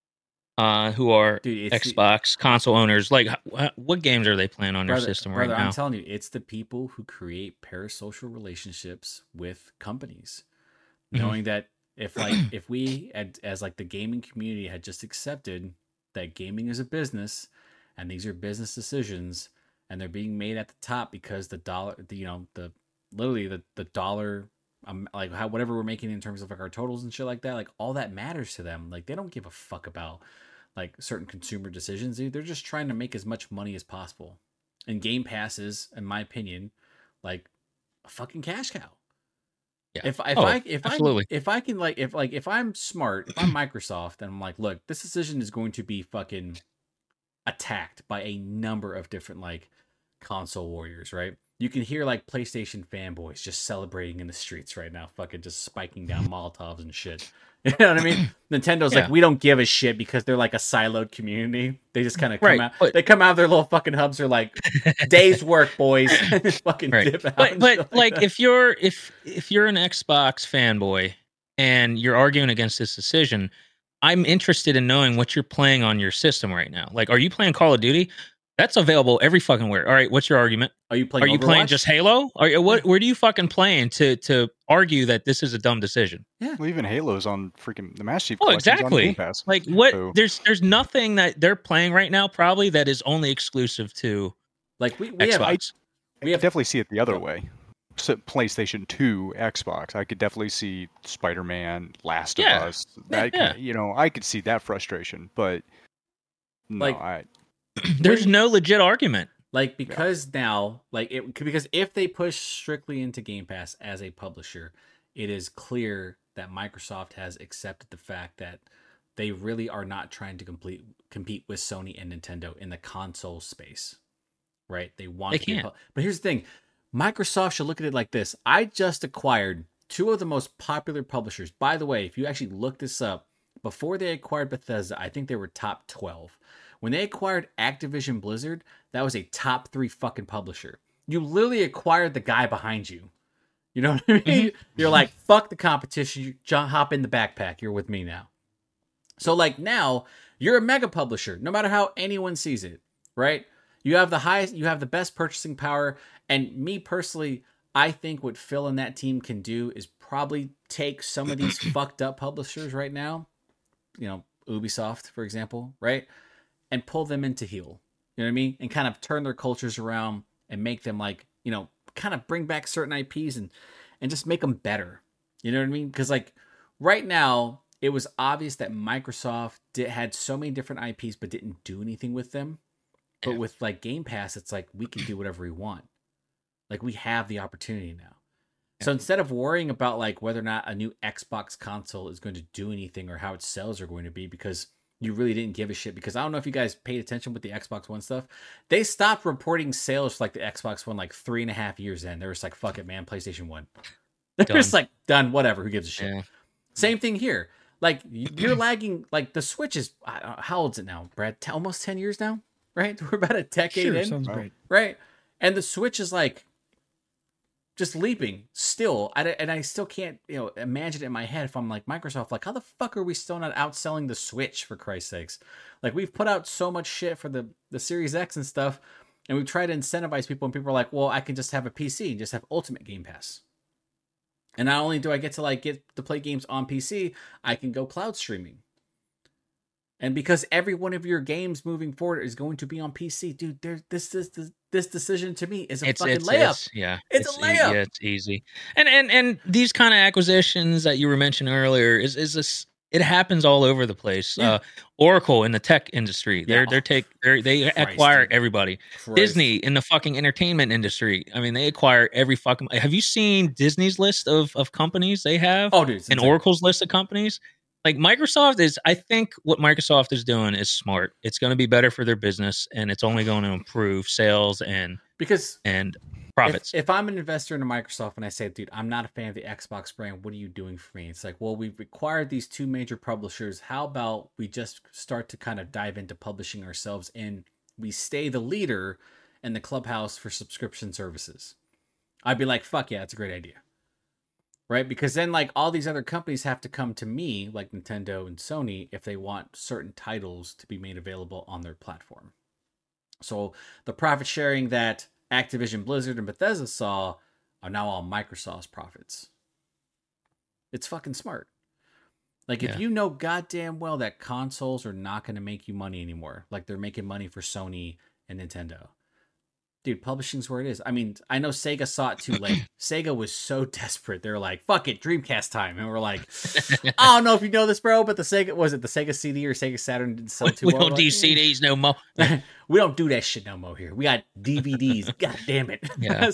uh who are Dude, Xbox the, console owners, like what, what games are they playing on brother, their system brother, right now? I'm telling you, it's the people who create parasocial relationships with companies, mm-hmm. knowing that if like if we had, as like the gaming community had just accepted that gaming is a business and these are business decisions and they're being made at the top because the dollar the, you know the literally the the dollar um, like how whatever we're making in terms of like our totals and shit like that, like all that matters to them. Like they don't give a fuck about like certain consumer decisions. Dude. They're just trying to make as much money as possible. And Game Pass is, in my opinion, like a fucking cash cow. Yeah. If if oh, I if absolutely. I if I can like if like if I'm smart, if I'm Microsoft and I'm like, look, this decision is going to be fucking attacked by a number of different like console warriors, right? You can hear like PlayStation fanboys just celebrating in the streets right now, fucking just spiking down Molotovs and shit. You know what I mean? Nintendo's yeah. like, we don't give a shit because they're like a siloed community. They just kind of come right, out. But, they come out of their little fucking hubs. They're like, day's work, boys. And just fucking right. dip out. But, but like, like if you're if if you're an Xbox fanboy and you're arguing against this decision, I'm interested in knowing what you're playing on your system right now. Like, are you playing Call of Duty? That's available every fucking where. All right, what's your argument? Are you playing? Are you Overwatch? playing just Halo? Are you, what? Where do you fucking playing to to argue that this is a dumb decision? Yeah. Well, even Halo's on freaking the Master Chief. Oh, Collection's on exactly. Game Pass. Like what? So- There's there's nothing that they're playing right now probably that is only exclusive to Like we, we have Xbox. I We could have- definitely see it the other way. So PlayStation two, Xbox. I could definitely see Spider-Man, Last Yeah. of Us. That Yeah. kind of, you know, I could see that frustration, but no, Like- I There's no legit argument. like because now like it because if they push strictly into Game Pass as a publisher, it is clear that Microsoft has accepted the fact that they really are not trying to complete compete with Sony and Nintendo in the console space. Right? They want They to be a can't. pu- But here's the thing. Microsoft should look at it like this. I just acquired two of the most popular publishers. By the way, if you actually look this up, before they acquired Bethesda, I think they were top twelve. When they acquired Activision Blizzard, that was a top three fucking publisher. You literally acquired the guy behind you. You know what I mean? You're like, fuck the competition. You jump, hop in the backpack. You're with me now. So like now, you're a mega publisher, no matter how anyone sees it, right? You have the highest, you have the best purchasing power. And me personally, I think what Phil and that team can do is probably take some of these fucked up publishers right now, you know, Ubisoft, for example, right? And pull them into heel. You know what I mean? And kind of turn their cultures around and make them like, you know, kind of bring back certain I Ps and and just make them better. You know what I mean? Because like right now, it was obvious that Microsoft did, had so many different I Ps but didn't do anything with them. But Yeah. with like Game Pass, it's like we can do whatever we want. Like we have the opportunity now. So instead of worrying about like whether or not a new Xbox console is going to do anything or how its sales are going to be, because you really didn't give a shit, because I don't know if you guys paid attention with the Xbox One stuff. They stopped reporting sales for like the Xbox One like three and a half years in. They were just like, fuck it, man, PlayStation One. They're Done. just like, done, whatever, who gives a shit. Yeah. Same thing here. Like you're lagging, like the Switch is, uh, how old is it now, Brad? T- almost ten years now, right? We're about a decade Sure, in, sounds Wow. great. right? And the Switch is like just leaping still. I, and I still can't, you know, imagine it in my head if I'm like Microsoft, like how the fuck are we still not outselling the Switch, for Christ's sakes? Like we've put out so much shit for the, the Series X and stuff, and we've tried to incentivize people, and people are like, well, I can just have a P C and just have Ultimate Game Pass. And not only do I get to like get to play games on P C, I can go cloud streaming. And because every one of your games moving forward is going to be on P C, dude, there, this, this, this, this decision to me is a It's fucking it's, layup. it's yeah. It's a e- layup. Yeah, it's easy. And and and these kind of acquisitions that you were mentioning earlier is is this. It happens all over the place. Yeah. Uh, Oracle in the tech industry, they're Yeah. they're take they're, they Christ, acquire dude. everybody. Christ. Disney in the fucking entertainment industry. I mean, they acquire every fucking. Have you seen Disney's list of of companies they have? Oh, dude. it's and insane. Oracle's list of companies. Like Microsoft is, I think what Microsoft is doing is smart. It's going to be better for their business, and it's only going to improve sales and Because and if, profits. if I'm an investor into Microsoft and I say, dude, I'm not a fan of the Xbox brand, what are you doing for me? It's like, well, we've acquired these two major publishers. How about we just start to kind of dive into publishing ourselves, and we stay the leader in the clubhouse for subscription services? I'd be like, fuck yeah, it's a great idea. Right? Because then like all these other companies have to come to me, like Nintendo and Sony, if they want certain titles to be made available on their platform. So the profit sharing that Activision Blizzard and Bethesda saw are now all Microsoft's profits. It's fucking smart. Like if Yeah. you know goddamn well that consoles are not going to make you money anymore, like they're making money for Sony and Nintendo. Dude, publishing's where it is. I mean, I know Sega saw it too late. Sega was so desperate. They were like, fuck it, Dreamcast time. And we're like, I don't know if you know this, bro, but the Sega, was it the Sega C D or Sega Saturn didn't sell too we well? don't do Like, C Ds no more. we don't do that shit no more here. We got D V Ds. God damn it. Yeah.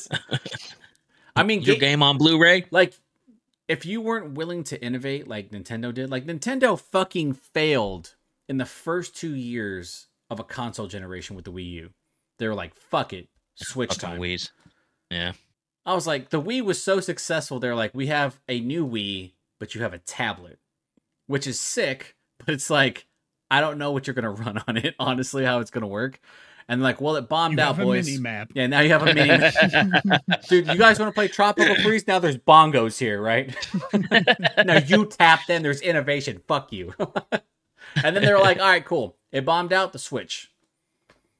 I mean, Your ga- game on Blu-ray. like, if you weren't willing to innovate like Nintendo did, like Nintendo fucking failed in the first two years of a console generation with the Wii U. They were like, fuck it, Switch Fucking time. Wii's. Yeah. I was like, the Wii was so successful. They're like, we have a new Wii, but you have a tablet, which is sick. But it's like, I don't know what you're gonna run on it. Honestly, how it's gonna work. And like, well, it bombed You out, have a boys. mini map. Yeah, now you have a mini. Dude, you guys want to play Tropical Freeze? Now there's bongos here, right? Now you tap, then there's innovation. Fuck you. And then they were like, all right, cool. It bombed out the Switch.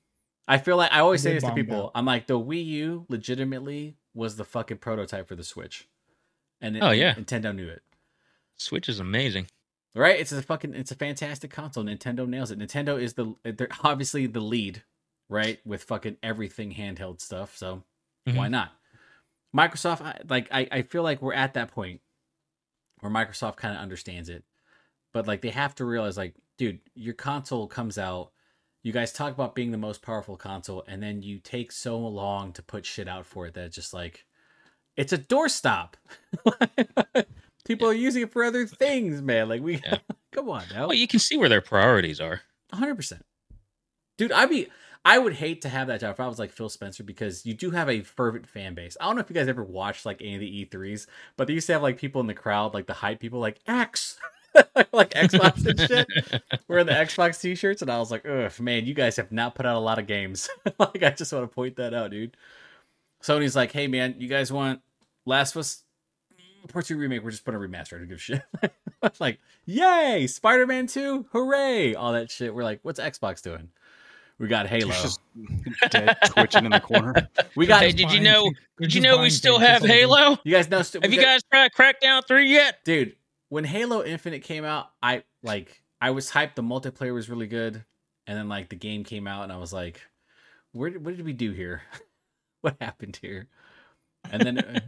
I feel like I always say They this to bombed people. out. I'm like, the Wii U legitimately was the fucking prototype for the Switch, and it, Oh, yeah. Nintendo knew it. Switch is amazing. Right? It's a fucking, it's a fantastic console. Nintendo nails it. Nintendo is the, they're obviously the lead, right, with fucking everything handheld stuff. So Mhm. why not? Microsoft, I- like, I, I feel like we're at that point where Microsoft kind of understands it, but like they have to realize, like, dude, your console comes out. You guys talk about being the most powerful console, and then you take so long to put shit out for it that it's just like, it's a doorstop. People are using it for other things, man. Like, we, Yeah. come on now. Well, you can see where their priorities are. one hundred percent. Dude, I'd be, I would hate to have that job if I was like Phil Spencer, because you do have a fervent fan base. I don't know if you guys ever watched like any of the E threes, but they used to have like people in the crowd, like the hype people, like X, like Xbox and shit, wearing the Xbox t-shirts. And I was like, ugh, man, you guys have not put out a lot of games. Like, I just want to point that out, dude. Sony's like, hey, man, you guys want Last of Us Part two remake? We're just putting a remaster. I don't give a shit. Like, yay, Spider-Man two, hooray, all that shit. We're like, what's Xbox doing? We got Halo. He's just dead, twitching in the corner. We got. Hey, did you know? They're Did you just know we buying still things have just like they- Halo? You guys know? St- Have we you got- guys tried Crackdown three yet? dude? When Halo Infinite came out, I like I was hyped. The multiplayer was really good, and then like the game came out, and I was like, "Where? Did, what did we do here? What happened here?" And then,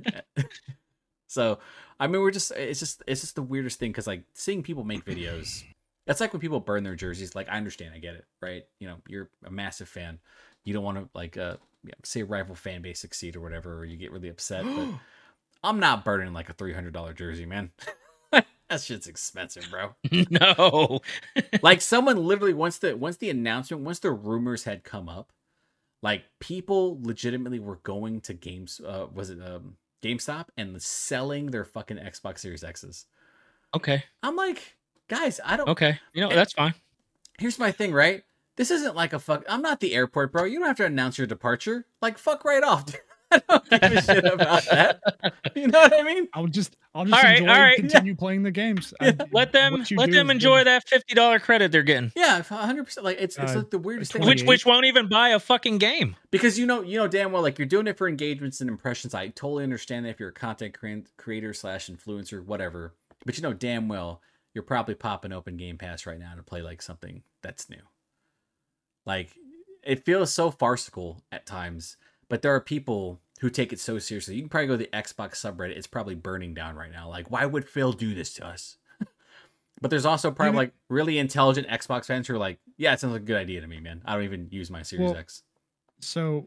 so I mean, we're just it's just it's just the weirdest thing, because like seeing people make videos. That's like when people burn their jerseys. Like, I understand, I get it, right? You know, you're a massive fan. You don't want to like uh yeah, say a rival fan base succeed or whatever, or you get really upset. But I'm not burning like a three hundred dollar jersey, man. That shit's expensive, bro. No. Like, someone literally, once the once the announcement, once the rumors had come up, like, people legitimately were going to games. Uh, was it um, GameStop and selling their fucking Xbox Series X's? Okay. I'm like, guys, I don't. Okay. You know, that's fine. Here's my thing, right? This isn't like a fuck. I'm not the airport, bro. You don't have to announce your departure. Like, fuck right off. I don't give a shit about that. You know what I mean? I'll just, I'll just All right, enjoy all right. continue playing the games. I- Let them what you let do them is enjoy good. that fifty dollar credit they're getting. Yeah, one hundred percent. Like, it's it's Uh, like the weirdest thing. Which twenty-eight. which won't even buy a fucking game. Because you know, you know damn well, like, you're doing it for engagements and impressions. I totally understand that if you're a content cre- creator slash influencer, whatever. But you know damn well you're probably popping open Game Pass right now to play like something that's new. Like, it feels so farcical at times, but there are people who take it so seriously. You can probably go to the Xbox subreddit. It's probably burning down right now. Like, why would Phil do this to us? But there's also probably You know- like really intelligent Xbox fans who are like, yeah, it sounds like a good idea to me, man. I don't even use my Series Well, X. So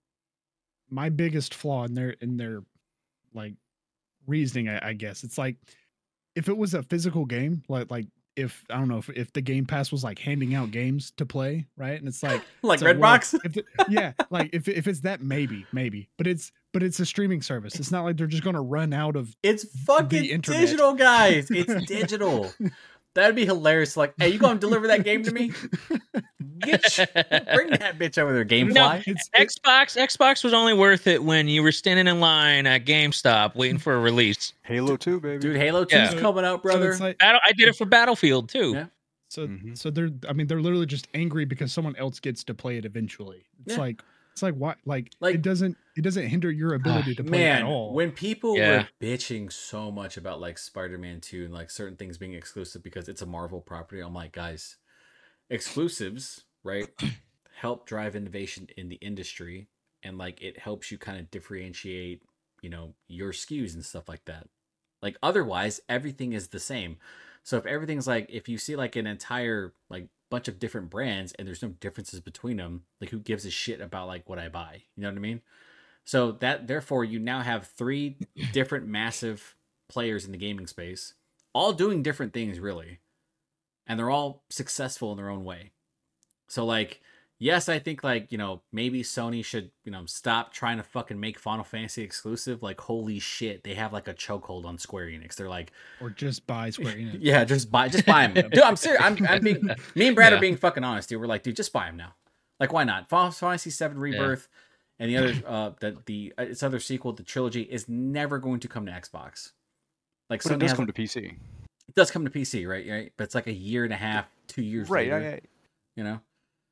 my biggest flaw in their in their like reasoning, I, I guess, it's like if it was a physical game, like like if I don't know if, if the Game Pass was like handing out games to play, right? And it's like Like it's like, well, Redbox? if the- yeah, like if if it's that, maybe, maybe, but it's but it's a streaming service. It's not like they're just gonna run out of. It's fucking internet. digital, guys. It's digital. That'd be hilarious. Like, hey, you gonna deliver that game to me? Get you- bring that bitch over there, GameFly. No, It's it, Xbox Xbox was only worth it when you were standing in line at GameStop waiting for a release. Halo two, baby. Dude, Halo two is Yeah. coming out, so brother. it's like Battle, I did it for Battlefield too. Yeah. so Mhm. so they're I mean they're literally just angry because someone else gets to play it eventually. It's Yeah. like it's like what like, Like- it doesn't it doesn't hinder your ability to play at Man, all. when people Yeah. were bitching so much about like Spider-Man two and like certain things being exclusive because it's a Marvel property, I'm like, guys, exclusives, right, help drive innovation in the industry, and like it helps you kind of differentiate, you know, your S K Us and stuff like that. Like, otherwise, everything is the same. So if everything's like, if you see like an entire like bunch of different brands and there's no differences between them, like, who gives a shit about like what I buy? You know what I mean? So that, therefore, you now have three different massive players in the gaming space, all doing different things, really, and they're all successful in their own way. So, like, yes, I think, like, you know, maybe Sony should, you know, stop trying to fucking make Final Fantasy exclusive. Like, holy shit, they have like a chokehold on Square Enix. They're like, or just buy Square Enix. yeah, just buy, just buy them. Dude, I'm serious. I'm, I'm being, me and Brad Yeah. are being fucking honest, dude. We're like, dude, just buy them now. Like, why not? Final Fantasy seven Rebirth and the other, uh, the the uh, its other sequel, the trilogy, is never going to come to Xbox. Like, But it Sony does has- come to P C. it does come to P C, right? Right, but it's like a year and a half, two years Right. later. I, I, You know,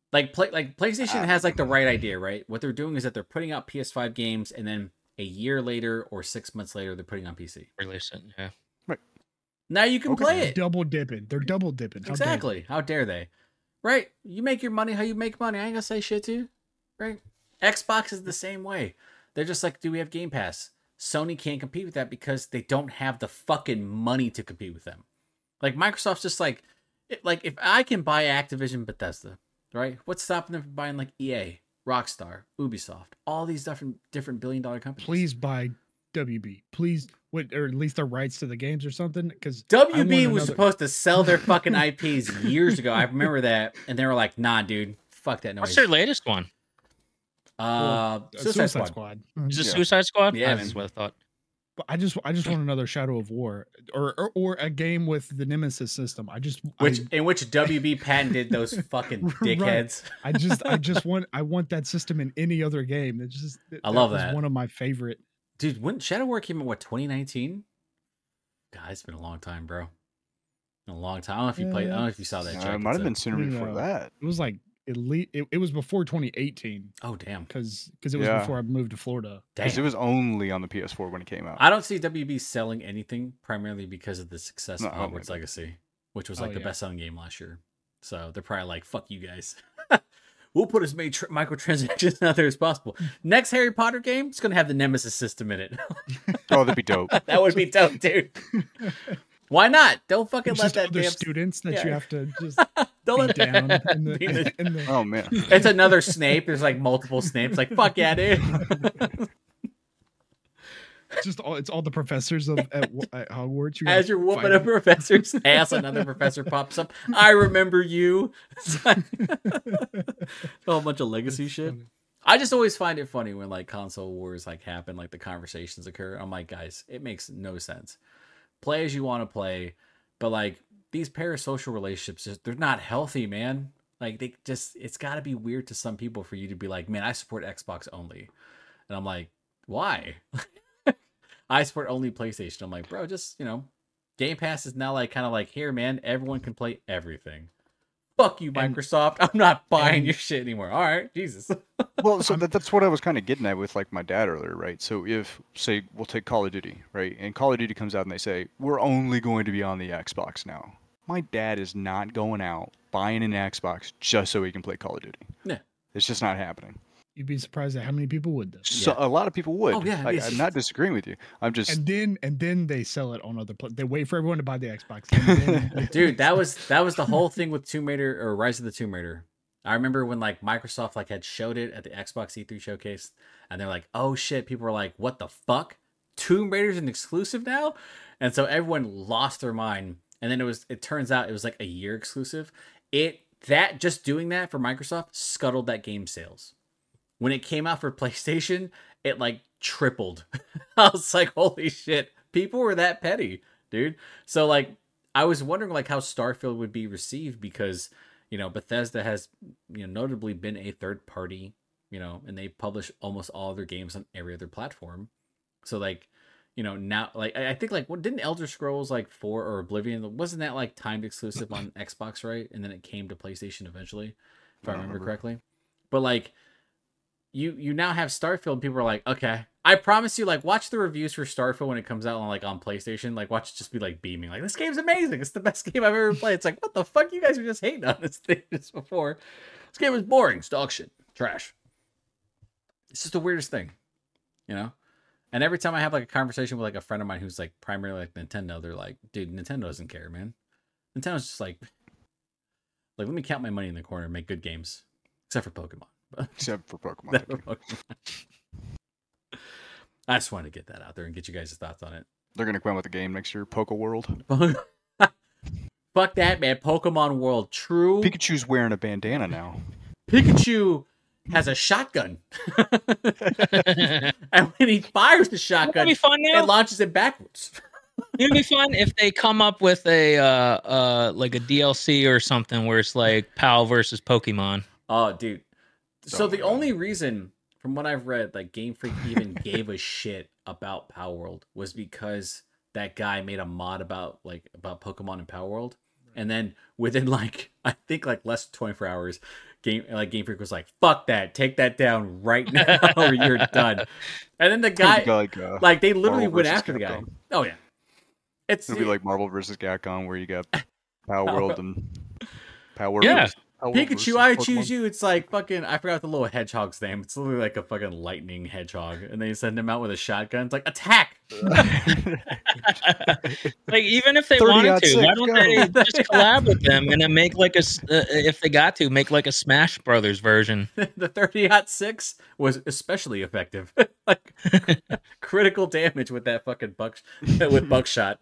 like play like PlayStation Uh, has like the right idea, right? What they're doing is that they're putting out P S five games, and then a year later or six months later, they're putting on P C. Release it. Yeah. Now you can Okay. play it. Double dipping. They're double dipping. How dare Exactly. How dare they? Right? You make your money how you make money. I ain't gonna say shit to you. Right? Xbox is the same way. They're just like, do we have Game Pass? Sony can't compete with that because they don't have the fucking money to compete with them. Like Microsoft's just like, it, like if I can buy Activision, Bethesda, right? What's stopping them from buying like E A, Rockstar, Ubisoft, all these different different billion dollar companies? Please buy W B. Please, what, or at least the rights to the games or something. Because W B was supposed to sell their fucking I Ps years ago. I remember that, and they were like, "Nah, dude, fuck that noise." What's their latest one? Uh, Suicide, Suicide, Squad. Squad. Is it Yeah. Suicide Squad? Yeah, That's man. what I thought. But I just, I just want another Shadow of War, or or, or a game with the Nemesis system. I just, Which I, in which W B patented those fucking Right. dickheads. I just, I just want, I want that system in any other game. It's just, I love was that. One of my favorite. Dude, when Shadow War came out, what, twenty nineteen? God, it's been a long time, bro. Been a long time. I don't know if you played. I don't know if you saw that. Uh, Jack. it might It's have a- been sooner No, before no. that. It was like at least, it, it was before twenty eighteen Oh damn! because because it was Yeah. before I moved to Florida. Because Damn. it was only on the P S four when it came out. I don't see W B selling anything primarily because of the success No, of I don't Hogwarts either. Legacy, which was Oh, like the yeah. best selling game last year. So they're probably like, "Fuck you guys." We'll put as many tr- microtransactions out there as possible. Next Harry Potter game, it's gonna have the Nemesis system in it. Oh, that'd be dope. That would be dope, dude. Why not? Don't fucking It's let just that other damn. students that you yeah. have to just Don't beat let it down in the, be the- in the Oh man. It's another Snape. There's like multiple Snapes. Like fuck yeah, dude. It's just all it's all the professors of at, at Hogwarts. You As gotta you're whooping fight a them. professor's ass, another professor pops up. I remember you. It's like a whole bunch of legacy It's shit. funny. I just always find it funny when like console wars like happen, like the conversations occur. I'm like, guys, it makes no sense. Play as you want to play, but like these parasocial relationships, just, they're not healthy, man. Like they just, it's got to be weird to some people for you to be like, man, I support Xbox only, and I'm like, why? I support only PlayStation. I'm like, bro, just you know, Game Pass is now like kind of like here, man. Everyone can play everything. Fuck you, And- Microsoft. I'm not buying and- your shit anymore. All right, Jesus. Well, so that, that's what I was kind of getting at with like my dad earlier, right? So if say we'll take Call of Duty, right? And Call of Duty comes out and they say we're only going to be on the Xbox now. My dad is not going out buying an Xbox just so he can play Call of Duty. Yeah. It's just not happening. You'd be surprised at how many people would though. So Yeah. a lot of people would. Oh, yeah, I, it's- I'm not disagreeing with you. I'm just And then and then they sell it on other. Pl- they wait for everyone to buy the Xbox. And then- Dude, that was that was the whole thing with Tomb Raider or Rise of the Tomb Raider. I remember when like Microsoft like had showed it at the Xbox E three showcase, and they're like, "Oh shit!" People were like, "What the fuck? Tomb Raider's an exclusive now?" And so everyone lost their mind. And then it was. It turns out it was like a year exclusive. It that just doing that for Microsoft scuttled that game sales. When it came out for PlayStation, it like tripled. I was like, "Holy shit!" People were that petty, dude. So like, I was wondering like how Starfield would be received because. You know, Bethesda has, you know, notably been a third party, you know, and they publish almost all their games on every other platform. So like, you know, now like I I think like what didn't Elder Scrolls like four or Oblivion wasn't that like timed exclusive on Xbox, right? And then it came to PlayStation eventually, if I I don't remember remember. correctly. But like you you now have Starfield, and people are like, okay. I promise you, like, watch the reviews for Starfield when it comes out on like on PlayStation. Like, watch it just be like beaming, like this game's amazing. It's the best game I've ever played. It's like, what the fuck? You guys were just hating on this thing just before. This game was boring, it's dog shit, trash. It's just the weirdest thing, you know. And every time I have like a conversation with like a friend of mine who's like primarily like Nintendo, they're like, dude, Nintendo doesn't care, man. Nintendo's just like, like let me count my money in the corner and make good games, except for Pokemon. except for Pokemon. Except for Pokemon. I just wanted to get that out there and get you guys' thoughts on it. They're gonna come out with a game next year, Poke World. Fuck that, man. Pokemon World. True. Pikachu's wearing a bandana now. Pikachu has a shotgun. And when he fires the That'd shotgun, be fun now. it launches it backwards. It'd be fun if they come up with a uh, uh, like a D L C or something where it's like PAL versus Pokemon. Oh, dude. So Oh, the God. only reason, from what I've read, like Game Freak even gave a shit about Power World was because that guy made a mod about like about Pokemon and Power World, and then within like I think like less than twenty-four hours, Game like Game Freak was like, "Fuck that, take that down right now, or you're done." And then the guy, like, uh, like they literally Marvel went versus after the guy. Capcom. Oh yeah, it's It'll be like Marvel versus Capcom, where you got Power World and Power. Yeah. versus- Power Pikachu, versus I Pokemon. choose you. It's like fucking. I forgot the little hedgehog's name. It's literally like a fucking lightning hedgehog, and they send him out with a shotgun. It's like attack. Like even if they thirty wanted out to, six, why don't go. they just collab with them and then make like a s- uh, if they got to make like a Smash Brothers version? The thirty aught six was especially effective. Like critical damage with that fucking buck with buckshot.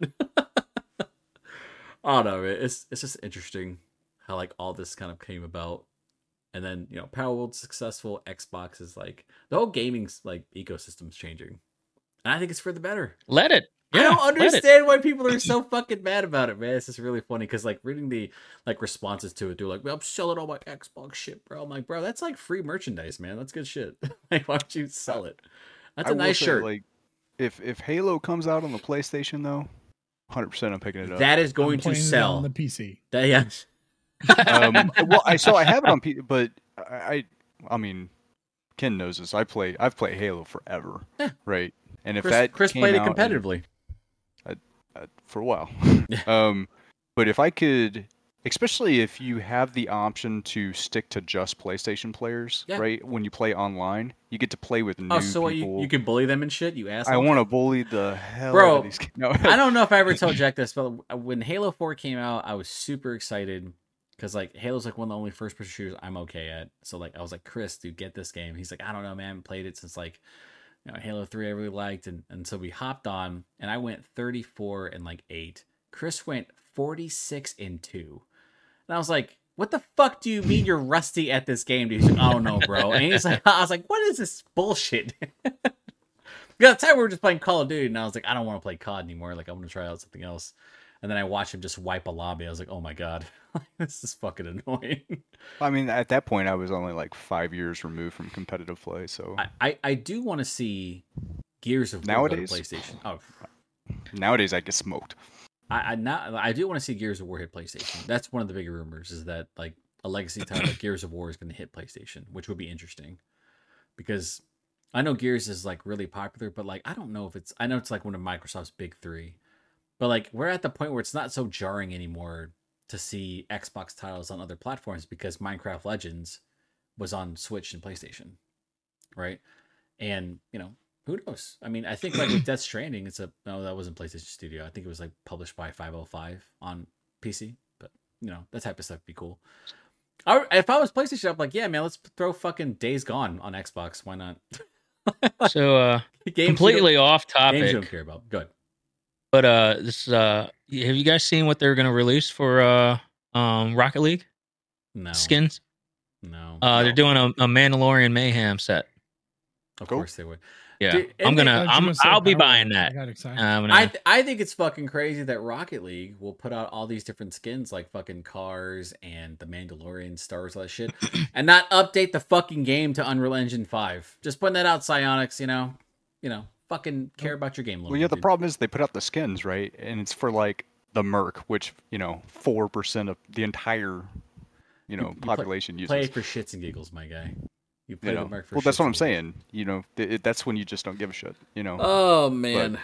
Oh no, man. It's it's just interesting how like all this kind of came about. And then, you know, Power World's successful, Xbox is like the whole gaming like ecosystem's changing. And I think it's for the better. Let it. I Yeah, don't let it. understand why people are so fucking mad about it, man. It's just really funny because like reading the like responses to it, they're like, well, I'm selling all my Xbox shit, bro. I'm like, bro, that's like free merchandise, man. That's good shit. Like, why don't you sell it? That's I a will nice say, shirt. Like, if if Halo comes out on the PlayStation though, one hundred percent I'm picking it up. That is going I'm to playing it sell. on the P C. That, yeah. um, well, I so I have it on P C, but I, I I mean, Ken knows this. I play I've played Halo forever, Yeah. right? And if Chris, that Chris came played it out and- competitively. uh, for a while. um, but if I could, especially if you have the option to stick to just PlayStation players, Yeah. right? When you play online, you get to play with new Oh, so what, you, people. you can bully them and shit? You asshole? I want to bully the hell Bro, out of these kids. No. I don't know if I ever told Jack this, but when Halo four came out, I was super excited because like Halo's like one of the only first person shooters I'm okay at. So like I was like, Chris, dude, get this game. He's like, I don't know, man, I haven't played it since like you know, Halo three I really liked, and and so we hopped on, and I went thirty-four and like eight. Chris went forty-six and two, and I was like, what the fuck do you mean you're rusty at this game, dude? He's like, I don't know, bro. And he's like, I was like, what is this bullshit? Yeah, at the time we were just playing Call of Duty, and I was like, I don't want to play C O D anymore. Like, I want to try out something else. And then I watched him just wipe a lobby. I was like, oh my god, this is fucking annoying. I mean, at that point, I was only like five years removed from competitive play, so I, I, I do want to see Gears of War Nowadays? go to PlayStation. Oh, nowadays I get smoked. I I not I do want to see Gears of War hit PlayStation. That's one of the big rumors, is that like a legacy title like Gears of War is going to hit PlayStation, which would be interesting because I know Gears is like really popular, but like I don't know if it's I know it's like one of Microsoft's big three, but like we're at the point where it's not so jarring anymore to see Xbox titles on other platforms because Minecraft Legends was on Switch and PlayStation, right? And you know. Who knows? I mean, I think like with Death Stranding, it's a no, that wasn't PlayStation Studio. I think it was like published by five oh five on P C. But you know, that type of stuff would be cool. I, if I was PlayStation, I'm like, yeah, man, let's throw fucking Days Gone on Xbox. Why not? So uh, Games completely you off don't, games you topic, don't care about. Good. but uh, this uh, have you guys seen what they're going to release for uh, um, Rocket League No skins? No. Uh, No. they're doing a, a Mandalorian Mayhem set. of Cool. course they would. Yeah, Dude, I'm and gonna, I was I'm, gonna say I'll be Power buying League. that. I got excited. I'm gonna- I th- I think it's fucking crazy that Rocket League will put out all these different skins like fucking cars and the Mandalorian stars, all that shit, and not update the fucking game to Unreal Engine five. Just putting that out, Psyonix. You know, you know, fucking care about your game a little Well, yeah, bit, the dude. problem is they put out the skins, right? And it's for like the Merc, which, you know, four percent of the entire, you know, You- you play- population Play uses. it for shits and giggles, my guy. You play You the know? Merc for Well, that's shits what I'm and giggles. saying. You know, th- it, that's when you just don't give a shit, you know? Oh man,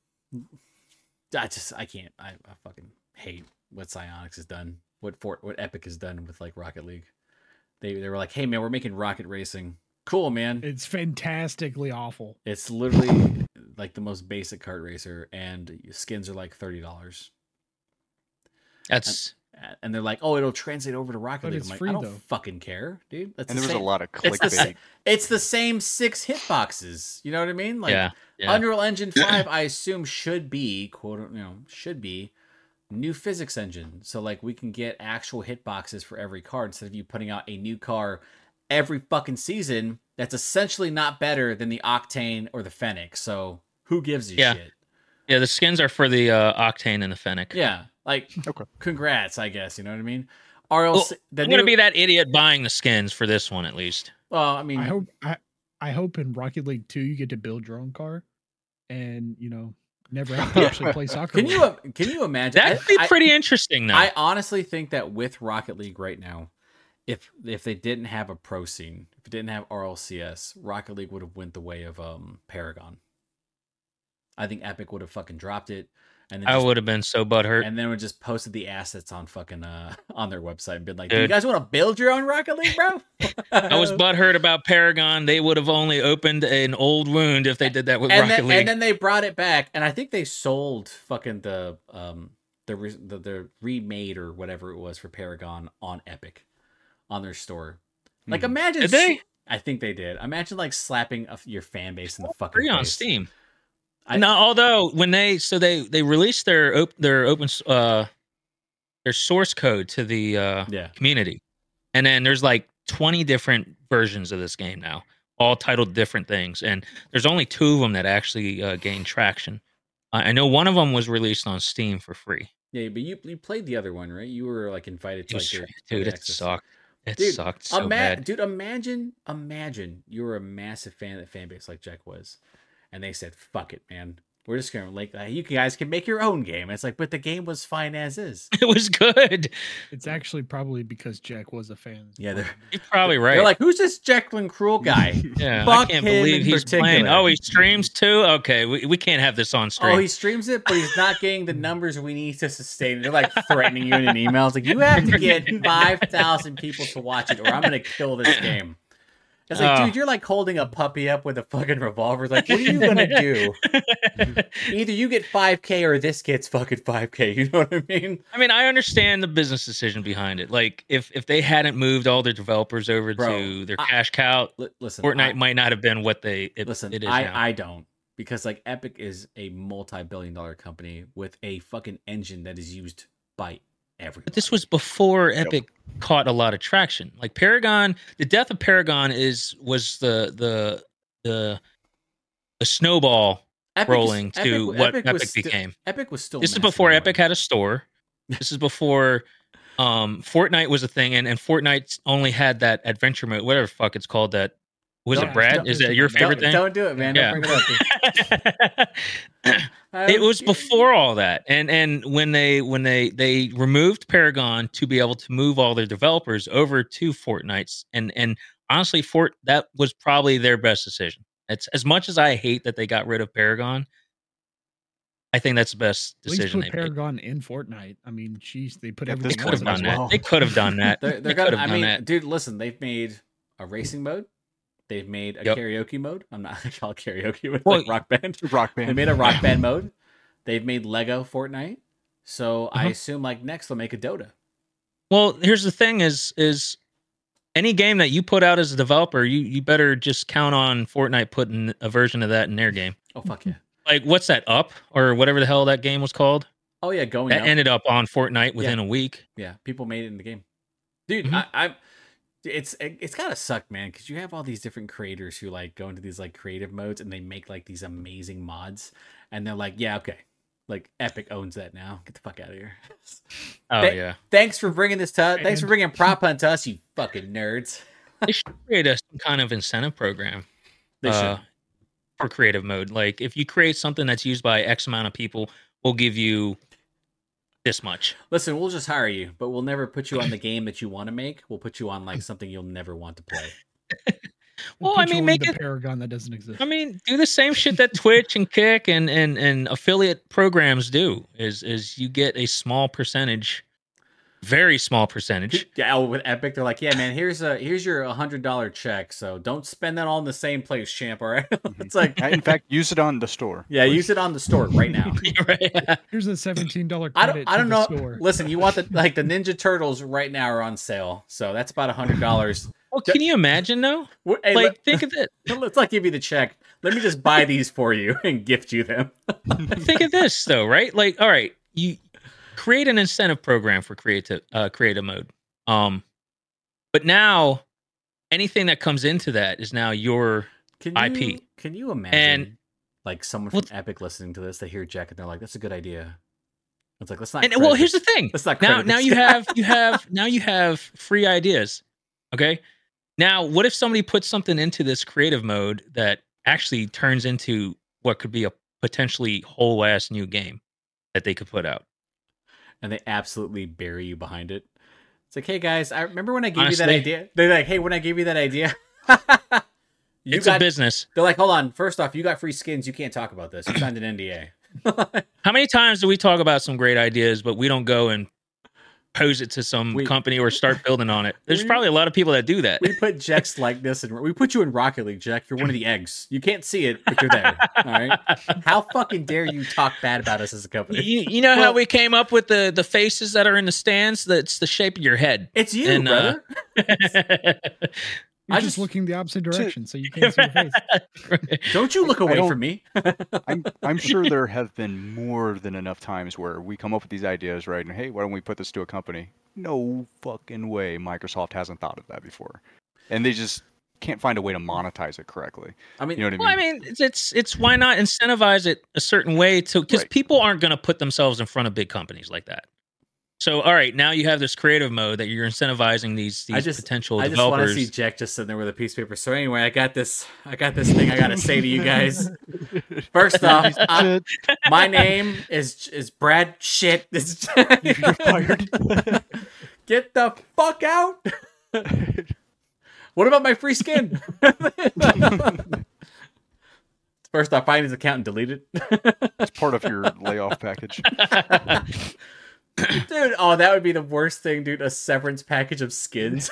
I just I can't. I, I fucking hate what Psyonix has done. What Fort, what Epic has done with like Rocket League. They they were like, hey man, we're making rocket racing. Cool, man. It's fantastically awful. It's literally like the most basic kart racer, and skins are like thirty dollars. That's And they're like, "Oh, it'll translate over to Rocket But League." it's I'm like, free, I don't though. fucking care, dude. That's and the there was same, a lot of it's the, sa- clickbait. it's the same six hitboxes. You know what I mean? Like yeah, yeah. Unreal Engine five, I assume should be quote, you know, should be new physics engine. So like we can get actual hitboxes for every car instead of you putting out a new car every fucking season. That's essentially not better than the Octane or the Fennec. So who gives a Yeah. shit? yeah. The skins are for the uh, Octane and the Fennec. Yeah, like Okay. congrats, I guess. You know what I mean? R L Well, C, the I'm new, gonna be that idiot buying the skins for this one at least. well, I mean, I hope I, I hope in Rocket League two you get to build your own car, and you know never have to Yeah. actually play soccer. can with you it. can you imagine? That'd I- be I- pretty interesting, though. I honestly think that with Rocket League right now, if if they didn't have a pro scene, if it didn't have R L C S, Rocket League would have went the way of um Paragon. I think Epic would have fucking dropped it, and then I just, would have been so butthurt. and then would just posted the assets on fucking uh on their website and been like, Dude. "Do you guys want to build your own Rocket League, bro?" I was butthurt about Paragon. They would have only opened an old wound if they did that with and Rocket then, League. and then they brought it back, and I think they sold fucking the um the re- the, the remade or whatever it was for Paragon on Epic, on their store. Like, Hmm. imagine Did they? I think they did. Imagine like slapping a, your fan base in the fucking Free on face. Steam. I- no, although when they so they they released their op- their open uh their source code to the uh Yeah. community, and then there's like twenty different versions of this game now, all titled different things, and there's only two of them that actually uh, gained traction. I I know one of them was released on Steam for free. Yeah, but you you played the other one, right? You were like invited It to was like tra- the, dude, the it access. sucked. It Dude, sucked so Ima- bad. Dude, imagine, imagine you were a massive fan of the fan base like Jack was, and they said, "Fuck it, man. We're just gonna like uh, you guys can make your own game." It's like, but the game was fine as is. It was good. It's actually probably because Jack was a fan. Yeah, they're You're probably right. they're like, "Who's this Jacqueline Cruel guy?" yeah, I fuck can't him believe in he's playing. particular. Oh, he streams too. Okay, we, we can't have this on stream. Oh, he streams it, but he's not getting the numbers we need to sustain it. They're like threatening you in an email. It's like, you have to get five thousand people to watch it, or I'm going to kill this game. It's like, Oh. dude, you're like holding a puppy up with a fucking revolver. It's like, what are you going to do? Either you get five K or this gets fucking five K. You know what I mean? I mean, I understand the business decision behind it. Like, if if they hadn't moved all their developers over Bro, to their I- cash cow, L- listen, Fortnite I, might not have been what they it, listen, it is I, now. I don't. Because like Epic is a multi-billion dollar company with a fucking engine that is used by everyone. But this was before Epic caught a lot of traction. Like Paragon, the death of Paragon is was the the the the snowball Epic is- rolling to Epic- what Epic Epic, was sti- became. Epic was still. This is massive before anyway. Epic had a store. This is before um Fortnite was a thing, and, and Fortnite only had that adventure mode, whatever the fuck it's called. That was Don't- it, Brad? don't- Is that your Don't, favorite thing? don't do it, man. Yeah. Don't bring it up. It was before all that, and and when they when they they removed Paragon to be able to move all their developers over to Fortnite's, and and honestly, Fort that was probably their best decision. It's as much as I hate that they got rid of Paragon, I think that's the best At least decision put they made. Paragon in Fortnite. I mean, jeez, they put Yeah, They this everything could have one else done as in. that. well. They could have done that. They're, They they're could gonna. have I done mean, that. dude, listen. They've made a racing mode. They've made a Yep. karaoke mode. I'm not gonna call it karaoke with Well, like rock band. Rock band. They made a rock band mode. They've made Lego Fortnite. So I Uh-huh. assume like next they'll make a Dota. Well, here's the thing: is is any game that you put out as a developer, you you better just count on Fortnite putting a version of that in their game. Oh fuck yeah. Like, what's that, Up or whatever the hell that game was called? Oh yeah, going That up. ended up on Fortnite within a week. Yeah, people made it in the game, dude. Mhm. I, I, it's it, it's gotta suck, man, because you have all these different creators who like go into these like creative modes and they make like these amazing mods, and they're like, yeah, okay, like Epic owns that now. Get the fuck out of here. Oh They- yeah, Thanks for bringing this to. Thanks for bringing Prop Hunt to us, you fucking nerds. they should create a some kind of incentive program They uh, should. for creative mode. Like, if you create something that's used by X amount of people, we'll give you this much. Listen, we'll just hire you, but we'll never put you on the game that you want to make. We'll put you on like something you'll never want to play. Well, We'll I put you mean, on make the it. Paragon that doesn't exist. I mean, do the same shit that Twitch and Kick and and and affiliate programs do. Is is you get a small percentage, very small percentage. Yeah, oh, with Epic, they're like, yeah, man, here's a here's your hundred dollar check. So don't spend that all in the same place, champ. All right? It's like, In fact, use it on the store. yeah, use it on the store right now. Right? Here's a seventeen dollar I credit. don't I don't to know. the store. Listen, you want the like the Ninja Turtles right now are on sale, so that's about a hundred dollars. Well, can you imagine though? Hey, Like, let, think of it. let's not give you the check. Let me just buy these for you and gift you them. Think of this though, right? Like, all right, you create an incentive program for creative uh, creative mode. Um, but now anything that comes into that is now your Can you, I P. Can you imagine And- like someone from Well, Epic listening to this? They hear Jack and they're like, "That's a good idea." It's like let's not. and credit well, here's the this- thing. Let's not Now, credit now this you guy. have you have now you have free ideas. Okay. Now, what if somebody puts something into this creative mode that actually turns into what could be a potentially whole ass new game that they could put out? and they absolutely bury you behind it. It's like, hey guys, I remember when I gave Honestly, you that idea. They're like, hey, when I gave you that idea, you it's got, a business. They're like, hold on. First off, you got free skins. You can't talk about this. You signed an N D A. How many times do we talk about some great ideas, but we don't go and pose it to some We- company or start building on it? There's We- probably a lot of people that do that. We put Jack's likeness and we put you in Rocket League, Jack. You're one of the eggs. You can't see it, but you're there. All right. How fucking dare you talk bad about us as a company? You, you know how Well- we came up with the the faces that are in the stands? That's the shape of your head. It's you, And, uh, brother. You're I just just- looking the opposite direction, so you can't see your face. Don't you look I away don't- from me. I'm I'm sure there have been more than enough times where we come up with these ideas, right? And hey, why don't we put this to a company? No fucking way Microsoft hasn't thought of that before, and they just can't find a way to monetize it correctly. I mean, You know what Well, I I mean? mean, it's it's, it's why not incentivize it a certain way to because Right. people aren't going to put themselves in front of big companies like that. So, all right, now you have this creative mode that you're incentivizing these these I just, potential I just want to developers. see Jack just sitting there with a piece of paper. So anyway, I got this. I got this thing I got to say to you guys. First off, I, my name is is Brad. Shit, this You're fired. Get the fuck out. What about my free skin? First off, find his account and delete it. It's part of your layoff package. Dude, oh, that would be the worst thing, dude. A severance package of skins.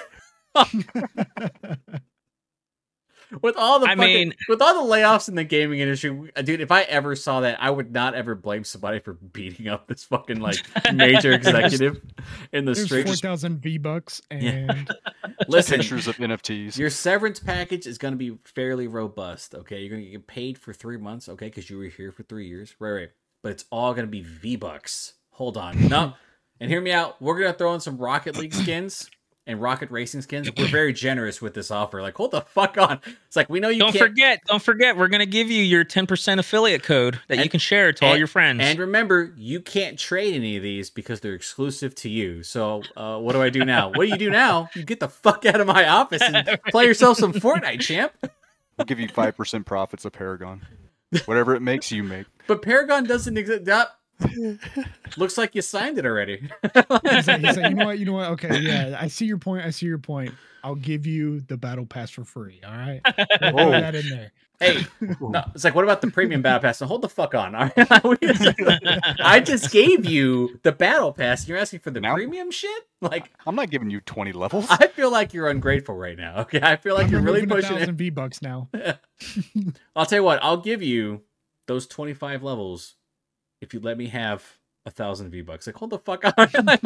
With all the I fucking, mean- with all the layoffs in the gaming industry, dude, if I ever saw that, I would not ever blame somebody for beating up this fucking like major executive in the There's street. four thousand V bucks, and Listen, Pictures of N F Ts. your severance package is going to be fairly robust. Okay, you're going to get paid for three months. Okay, because you were here for three years, right? Right. But it's all going to be V bucks. Hold on, no, and hear me out. We're going to throw in some Rocket League skins and Rocket Racing skins. We're very generous with this offer. Like, hold the fuck on. It's like we know you Don't can't. forget, don't forget, we're going to give you your ten percent affiliate code that you And- can share to all and- your friends. And remember, you can't trade any of these because they're exclusive to you. So, uh, what do I do now? What do you do now? You get the fuck out of my office and play yourself some Fortnite, champ. We'll give you five percent profits of Paragon. Whatever it makes you make. But Paragon doesn't exist. That looks like you signed it already. he's like, he's like, you know what, you know what? Okay, yeah, I see your point. I see your point. I'll give you the battle pass for free. All right, We'll Whoa. put that in there. Hey, no, it's like, what about the premium battle pass? Now hold the fuck on. all right? I just gave you the battle pass. And you're asking for the Now- premium shit? Like, I'm not giving you twenty levels. I feel like you're ungrateful right now. Okay, I feel like I'm you're really removing a pushing it. thousand V bucks now. I'll tell you what. I'll give you those twenty-five levels if you let me have a thousand V bucks. Like, hold the fuck on.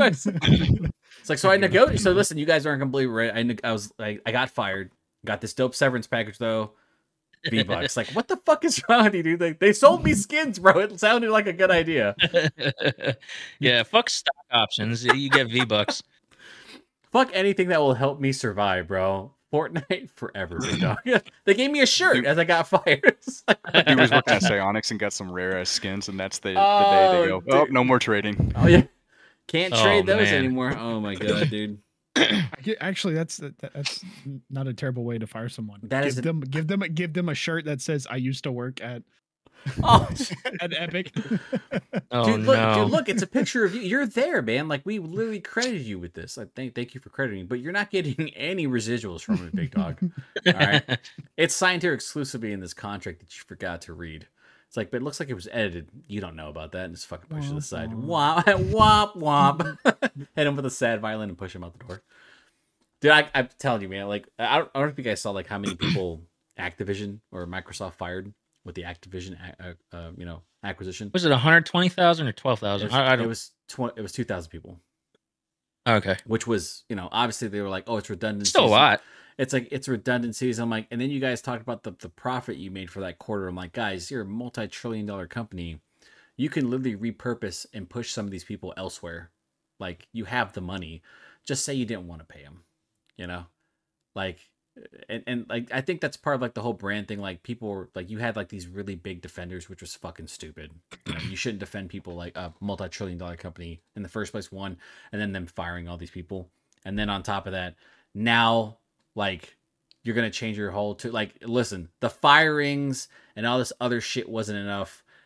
It's like, so I negotiate. So listen, you guys aren't gonna believe it, right? I, neg- I was like, I got fired. Got this dope severance package though. V bucks. Like, what the fuck is wrong with you, dude? Like, they sold me skins, bro. It sounded like a good idea. Yeah, fuck stock options. You get V bucks. Fuck anything that will help me survive, bro. Fortnite forever, big dog. They gave me a shirt Dude. as I got fired. It's like- Dude was working at Psyonix and got some rare ass skins, and that's the, the day Oh, they go, oh, dude. no more trading. oh yeah, can't Oh, trade those man. anymore. Oh my god, dude. I get- Actually, that's that, that's not a terrible way to fire someone. That give is a- them give them give them a shirt that says "I used to work at Oh, at Epic." Oh dude, look, no. dude, look, it's a picture of you. You're there, man. Like, we literally credited you with this. Like, thank, thank you for crediting, but you're not getting any residuals from it, big dog. All right, it's signed here exclusively in this contract that you forgot to read. It's like, but it looks like it was edited. You don't know about that, and just fucking push it to the side. Womp, womp, womp. Hit him with a sad violin and push him out the door. Dude, I, I'm telling you, man. Like, I don't, I don't know if you guys saw like how many people Activision or Microsoft fired with the Activision, uh, uh, you know, acquisition. Was it one hundred twenty thousand or twelve It thousand? was, I, I it don't. was tw- it was two thousand people, Okay, which was, you know, obviously they were like, oh, it's redundant. still a lot. It's like, it's redundancies. I'm like, and then you guys talked about the, the profit you made for that quarter. I'm like, guys, you're a multi-trillion dollar company. You can literally repurpose and push some of these people elsewhere. Like, you have the money. Just say you didn't want to pay them, you know? Like, and, and like, I think that's part of like the whole brand thing. Like, people were like, you had like these really big defenders, which was fucking stupid. You know, you shouldn't defend people like a multi-trillion dollar company in the first place, one, and then them firing all these people. And then on top of that, now, like, you're going to change your whole to like, listen, the firings and all this other shit wasn't enough.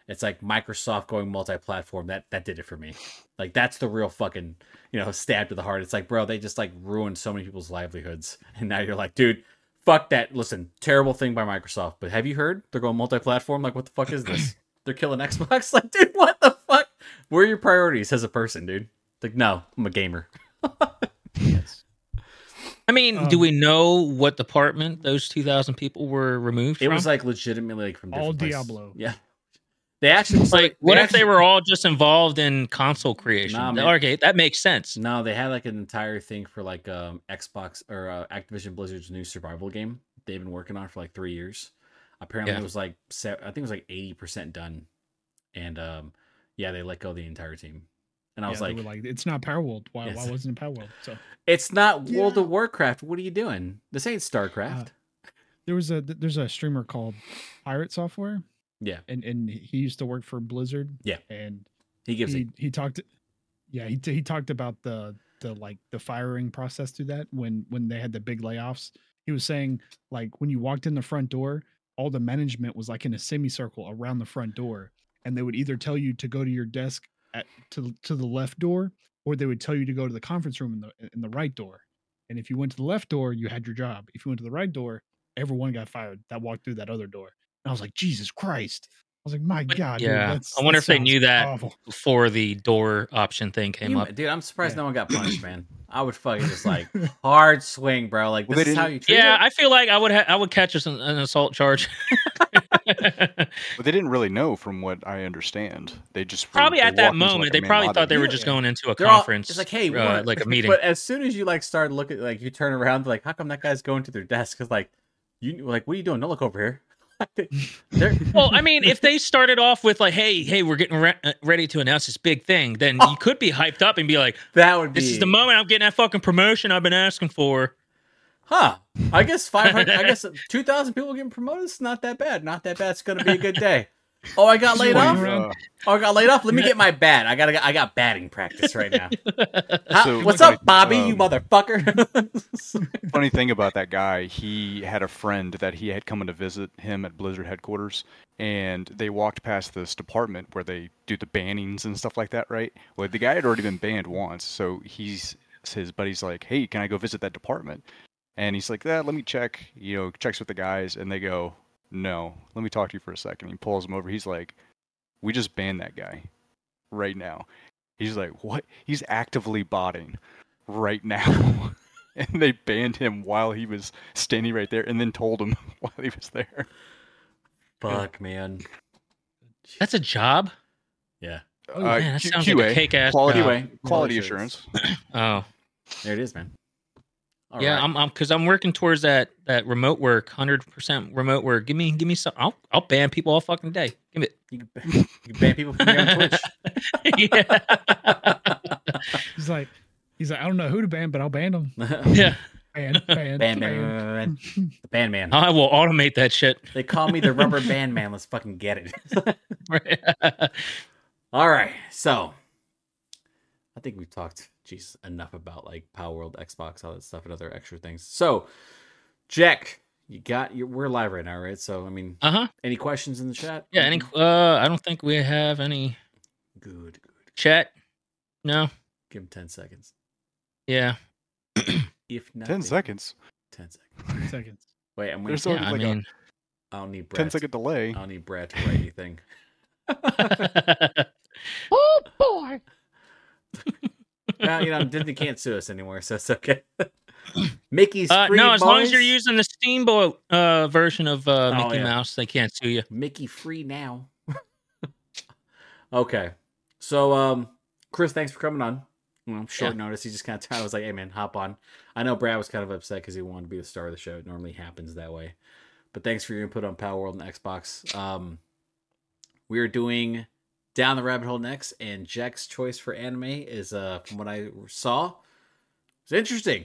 It's like Microsoft going multi-platform. That that did it for me. Like that's the real fucking, you know, stab to the heart. It's like, bro, they just like ruined so many people's livelihoods, and now you're like, dude, fuck that. Listen, terrible thing by Microsoft, but have you heard they're going multi-platform? Like, what the fuck is this? They're killing Xbox. Like, dude, what the fuck? Where are your priorities as a person, dude? Like, no, I'm a gamer. Yes. I mean, Um, do we know what department those two thousand people were removed It from? was like legitimately like from All different places. Diablo. Yeah, they actually so like, they what if actually- they were all just involved in console creation? Nah, man. Okay, that makes sense. No, they had like an entire thing for like um Xbox or uh, Activision Blizzard's new survival game they've been working on for like three years. Apparently, Yeah. it was like se- I think it was like eighty percent done, and um yeah, they let go the entire team. And I was Yeah, like, they were like, it's not Power World. Why, Yes. why wasn't it Power World? So it's not World Yeah. of Warcraft. What are you doing? This ain't StarCraft. Uh, there was a there's a streamer called Pirate Software, yeah, and and he used to work for Blizzard. Yeah. and he gives he it. he talked, yeah, he he talked about the the like the firing process through that when when they had the big layoffs. He was saying like when you walked in the front door, all the management was like in a semicircle around the front door, and they would either tell you to go to your desk at to to the left door, or they would tell you to go to the conference room in the in the right door. And if you went to the left door, you had your job. If you went to the right door, everyone got fired that walked through that other door. And I was like, Jesus Christ. I was like, my But, God, yeah, dude, that's, I wonder that if they sounds knew that awful. before the door option thing came You- up. dude, I'm surprised Yeah. no one got punished, man. I would fucking just like hard swing, bro. Like Well, this they is how didn't- you treat Yeah, it. I feel like I would ha- I would catch us an, an assault charge. But they didn't really know, from what I understand. They just were- Probably they at that walked into, like, moment, a they man probably lobby. thought they were Yeah. just going into a They're all- conference. it's like, hey, we uh, want- like a meeting. But as soon as you like start looking, like you turn around, like, how come that guy's going to their desk? Because like, you like, what are you doing? Don't look over here. They're- Well, I mean, if they started off with like, "Hey, hey, we're getting re- uh, ready to announce this big thing," then Oh. you could be hyped up and be like, that would be. "This is the moment I'm getting that fucking promotion I've been asking for." Huh? I guess five hundred. I guess two thousand people getting promoted. It's not that bad. Not that bad. It's gonna be a good day. Oh, I got laid Wait, off. bro. Uh, Oh, I got laid off. Let me get my bat. I got. I got batting practice right now. How- So, what's funny- up, Bobby? you um, motherfucker. funny thing about that guy, he had a friend that he had come in to visit him at Blizzard headquarters, and they walked past this department where they do the bannings and stuff like that, right? Well, the guy had already been banned once, so he's his buddy's like, "Hey, can I go visit that department?" And he's like, "Yeah, let me check." You know, checks with the guys, and they go, "No, let me talk to you for a second." He pulls him over. He's like, "We just banned that guy right now." He's like, "What? He's actively botting right now." And they banned him while he was standing right there, and then told him while he was there. Fuck, man. That's a job. Yeah. Oh, Uh, Man, that Q- sounds Q A, like a cake ass quality, job. Anyway, quality assurance. assurance. Oh, There it is, man. All yeah, right. I'm, I'm, because I'm working towards that that remote work, hundred percent remote work. Give me, give me some. I'll, I'll ban people all fucking day. Give it. You can, ban- you can ban people from your own Twitch. yeah, He's like, he's like, I don't know who to ban, but I'll ban them. yeah. Ban, ban, Ban man, ban. man, man. The band man. I will automate that shit. They call me the rubber band man. Let's fucking get it. Right. All right. So I think we've talked, Jesus, enough about like Power World, Xbox, all that stuff, and other extra things. So, Jack, you got your we're live right now, right? So, I mean, Uh huh. any questions in the chat? Yeah. Any? Uh, I don't think we have any Good, good. chat. No. Give him ten seconds. Yeah. If not, Ten seconds. Ten seconds. Seconds. Wait, I'm There's waiting. already Yeah. I like a mean. I don't need Brad. ten to- second delay. I don't need Brad to write anything. oh boy. Well, you know, Disney can't sue us anymore, so it's okay. Mickey's Uh, free no, as long as balls. you're using the Steamboat uh, version of uh, Oh, Mickey yeah. Mouse, they can't sue you. Mickey free now. Okay. So, um, Chris, thanks for coming on. Well, short notice. He just kind of I was like, hey, man, hop on. I know Brad was kind of upset because he wanted to be the star of the show. It normally happens that way. But thanks for your input on Power World and Xbox. Um, we are doing Down the Rabbit Hole next, and Jack's choice for anime is, uh, from what I saw, it's interesting.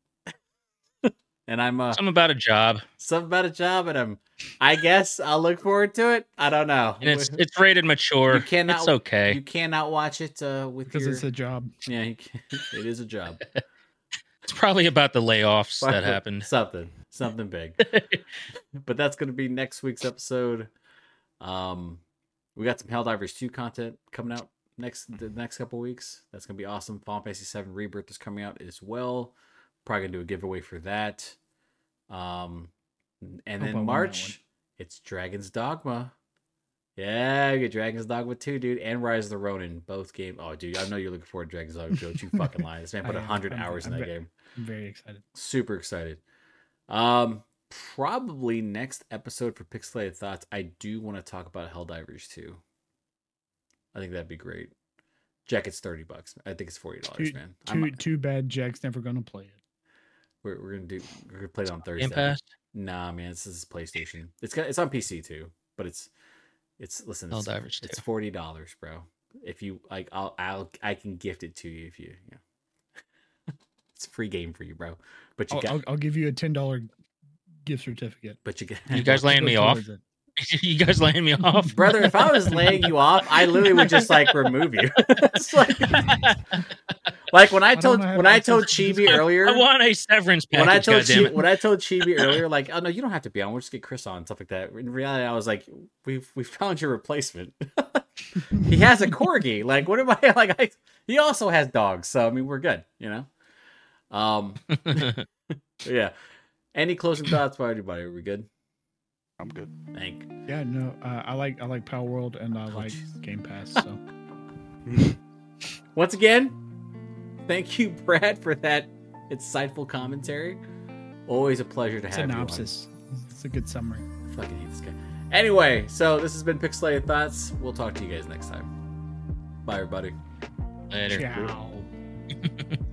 And I'm uh, Something about a job, something about a job, and I'm, I guess I'll look forward to it. I don't know. and it's it's rated mature. You cannot- It's okay. You cannot watch it uh, with Because your. it's a job. Yeah, you can, it is a job. It's probably about the layoffs that happened. Something, something big. But that's going to be next week's episode. Um, We got some Helldivers two content coming out next the next couple weeks. That's gonna be awesome. Final Fantasy seven Rebirth is coming out as well. Probably gonna do a giveaway for that. Um, and Hope I then win March, it's Dragon's Dogma. Yeah, you get Dragon's Dogma two, dude, and Rise of the Ronin, both games. Oh, dude, I know you're looking forward to Dragon's Dogma two. You fucking lying. This man put I a am. hundred I'm- hours in I'm that ve- game. I'm very excited. Super excited. Um, probably next episode for Pixelated Thoughts, I do want to talk about Helldivers two. I think that'd be great. Jack, it's thirty bucks. I think it's forty dollars, Too, man. too, I'm, too bad Jack's never gonna play it. we're we're gonna do. We're gonna play it on Thursday. Game Pass. Nah, man, this is PlayStation. It's got it's on P C too, but it's it's listen. It's, Helldivers it's two. forty dollars, bro. If you like, I'll I'll I can gift it to you if you. Yeah. It's a free game for you, bro. But you I'll, got. I'll, I'll give you a ten dollar gift certificate. But you get. You guys laying me Go off? towards it. You guys laying me off, Brother, if I was laying you off, I literally would just like remove you. It's like, like when I I don't told know how when to I access told this Chibi I earlier, want a severance package. when I told goddammit. Chibi, when I told Chibi earlier, like, oh no, you don't have to be on. We'll just get Chris on and stuff like that. In reality, I was like, we've we found your replacement. He has a corgi. Like, what am I like? I, he also has dogs, so I mean, we're good. You know. Um. Yeah. Any closing thoughts by anybody? Are we good? I'm good. Thank. Yeah, no, uh, I like I like Power World and I Oh, like jeez. Game Pass. So Once again, thank you, Brad, for that insightful commentary. Always a pleasure to have synopsis. It's a good summary. you on. I fucking hate this guy. Anyway, so this has been Pixelated Thoughts. We'll talk to you guys next time. Bye, everybody. Later. Ciao.